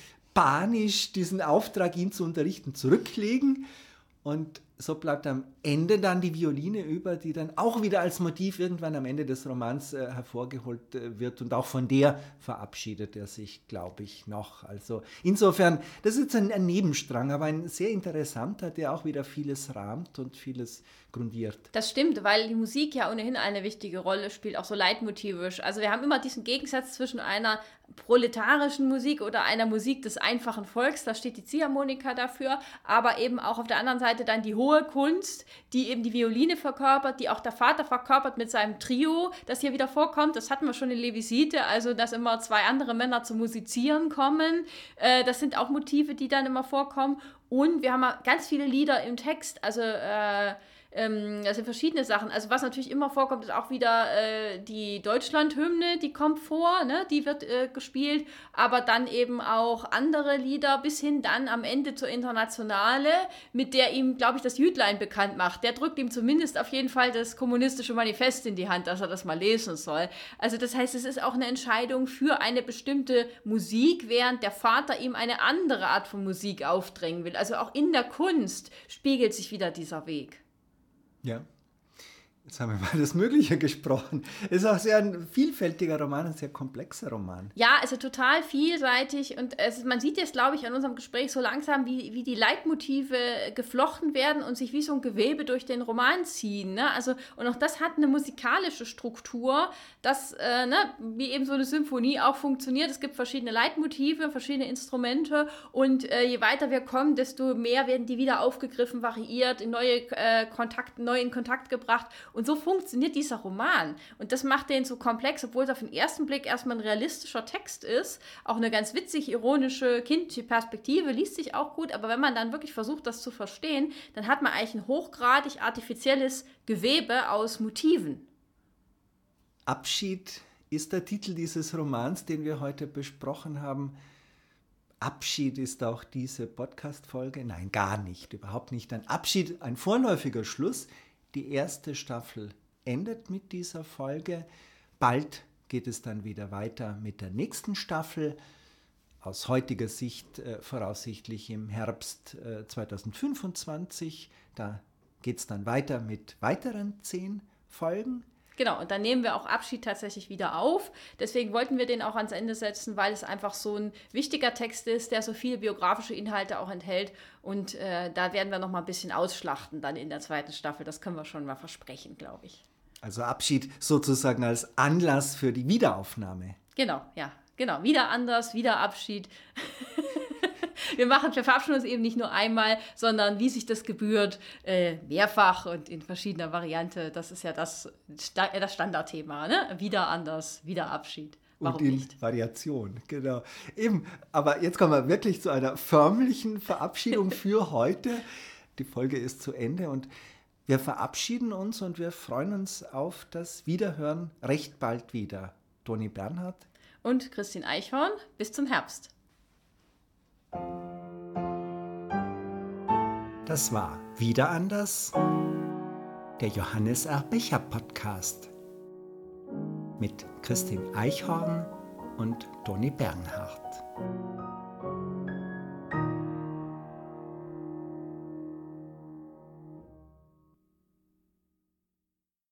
panisch diesen Auftrag, ihn zu unterrichten, zurücklegen. Und so bleibt am Ende dann die Violine über, die dann auch wieder als Motiv irgendwann am Ende des Romans äh, hervorgeholt äh, wird. Und auch von der verabschiedet er sich, glaube ich, noch. Also insofern, das ist ein, ein Nebenstrang, aber ein sehr interessanter, der auch wieder vieles rahmt und vieles grundiert. Das stimmt, weil die Musik ja ohnehin eine wichtige Rolle spielt, auch so leitmotivisch. Also wir haben immer diesen Gegensatz zwischen einer proletarischen Musik oder einer Musik des einfachen Volks, da steht die Ziehharmonika dafür, aber eben auch auf der anderen Seite dann die hohe Kunst, die eben die Violine verkörpert, die auch der Vater verkörpert mit seinem Trio, das hier wieder vorkommt. Das hatten wir schon in Le Visite, also dass immer zwei andere Männer zum Musizieren kommen. Äh, das sind auch Motive, die dann immer vorkommen. Und wir haben ganz viele Lieder im Text, also äh, Ähm, das sind verschiedene Sachen. Also was natürlich immer vorkommt, ist auch wieder äh, die Deutschlandhymne, die kommt vor, ne? Die wird äh, gespielt, aber dann eben auch andere Lieder, bis hin dann am Ende zur Internationale, mit der ihm, glaube ich, das Jütlein bekannt macht. Der drückt ihm zumindest auf jeden Fall das kommunistische Manifest in die Hand, dass er das mal lesen soll. Also das heißt, es ist auch eine Entscheidung für eine bestimmte Musik, während der Vater ihm eine andere Art von Musik aufdrängen will. Also auch in der Kunst spiegelt sich wieder dieser Weg. Ja, jetzt haben wir mal das Mögliche gesprochen. Es ist auch sehr ein vielfältiger Roman, ein sehr komplexer Roman. Ja, also total vielseitig und es, man sieht jetzt, glaube ich, an unserem Gespräch so langsam, wie, wie die Leitmotive geflochten werden und sich wie so ein Gewebe durch den Roman ziehen. Ne? Also, und auch das hat eine musikalische Struktur, das äh, ne, wie eben so eine Symphonie auch funktioniert. Es gibt verschiedene Leitmotive, verschiedene Instrumente und äh, je weiter wir kommen, desto mehr werden die wieder aufgegriffen, variiert, in neue äh, Kontakte, neu in Kontakt gebracht. Und so funktioniert dieser Roman. Und das macht den so komplex, obwohl es auf den ersten Blick erstmal ein realistischer Text ist. Auch eine ganz witzig, ironische, kindliche Perspektive, liest sich auch gut. Aber wenn man dann wirklich versucht, das zu verstehen, dann hat man eigentlich ein hochgradig artifizielles Gewebe aus Motiven. Abschied ist der Titel dieses Romans, den wir heute besprochen haben. Abschied ist auch diese Podcast-Folge? Nein, gar nicht, überhaupt nicht. Ein Abschied, ein vorläufiger Schluss. Die erste Staffel endet mit dieser Folge. Bald geht es dann wieder weiter mit der nächsten Staffel. aus heutiger Sicht äh, voraussichtlich im Herbst äh, zweitausendfünfundzwanzig. Da geht es dann weiter mit weiteren zehn Folgen. Genau, und dann nehmen wir auch Abschied tatsächlich wieder auf. Deswegen wollten wir den auch ans Ende setzen, weil es einfach so ein wichtiger Text ist, der so viele biografische Inhalte auch enthält. Und äh, da werden wir noch mal ein bisschen ausschlachten dann in der zweiten Staffel. Das können wir schon mal versprechen, glaube ich. Also Abschied sozusagen als Anlass für die Wiederaufnahme. Genau, ja, genau. Wieder anders, wieder Abschied. Wir machen, wir verabschieden uns eben nicht nur einmal, sondern wie sich das gebührt, äh, mehrfach und in verschiedener Variante. Das ist ja das, das Standardthema, ne? Wieder anders, wieder Abschied. Warum und in nicht? Variation, genau. Eben, aber jetzt kommen wir wirklich zu einer förmlichen Verabschiedung für heute. Die Folge ist zu Ende und wir verabschieden uns und wir freuen uns auf das Wiederhören recht bald wieder. Toni Bernhard und Christine Eichhorn. Bis zum Herbst. Das war Wieder anders, der Johannes R. Becher Podcast mit Christine Eichhorn und Toni Bernhard.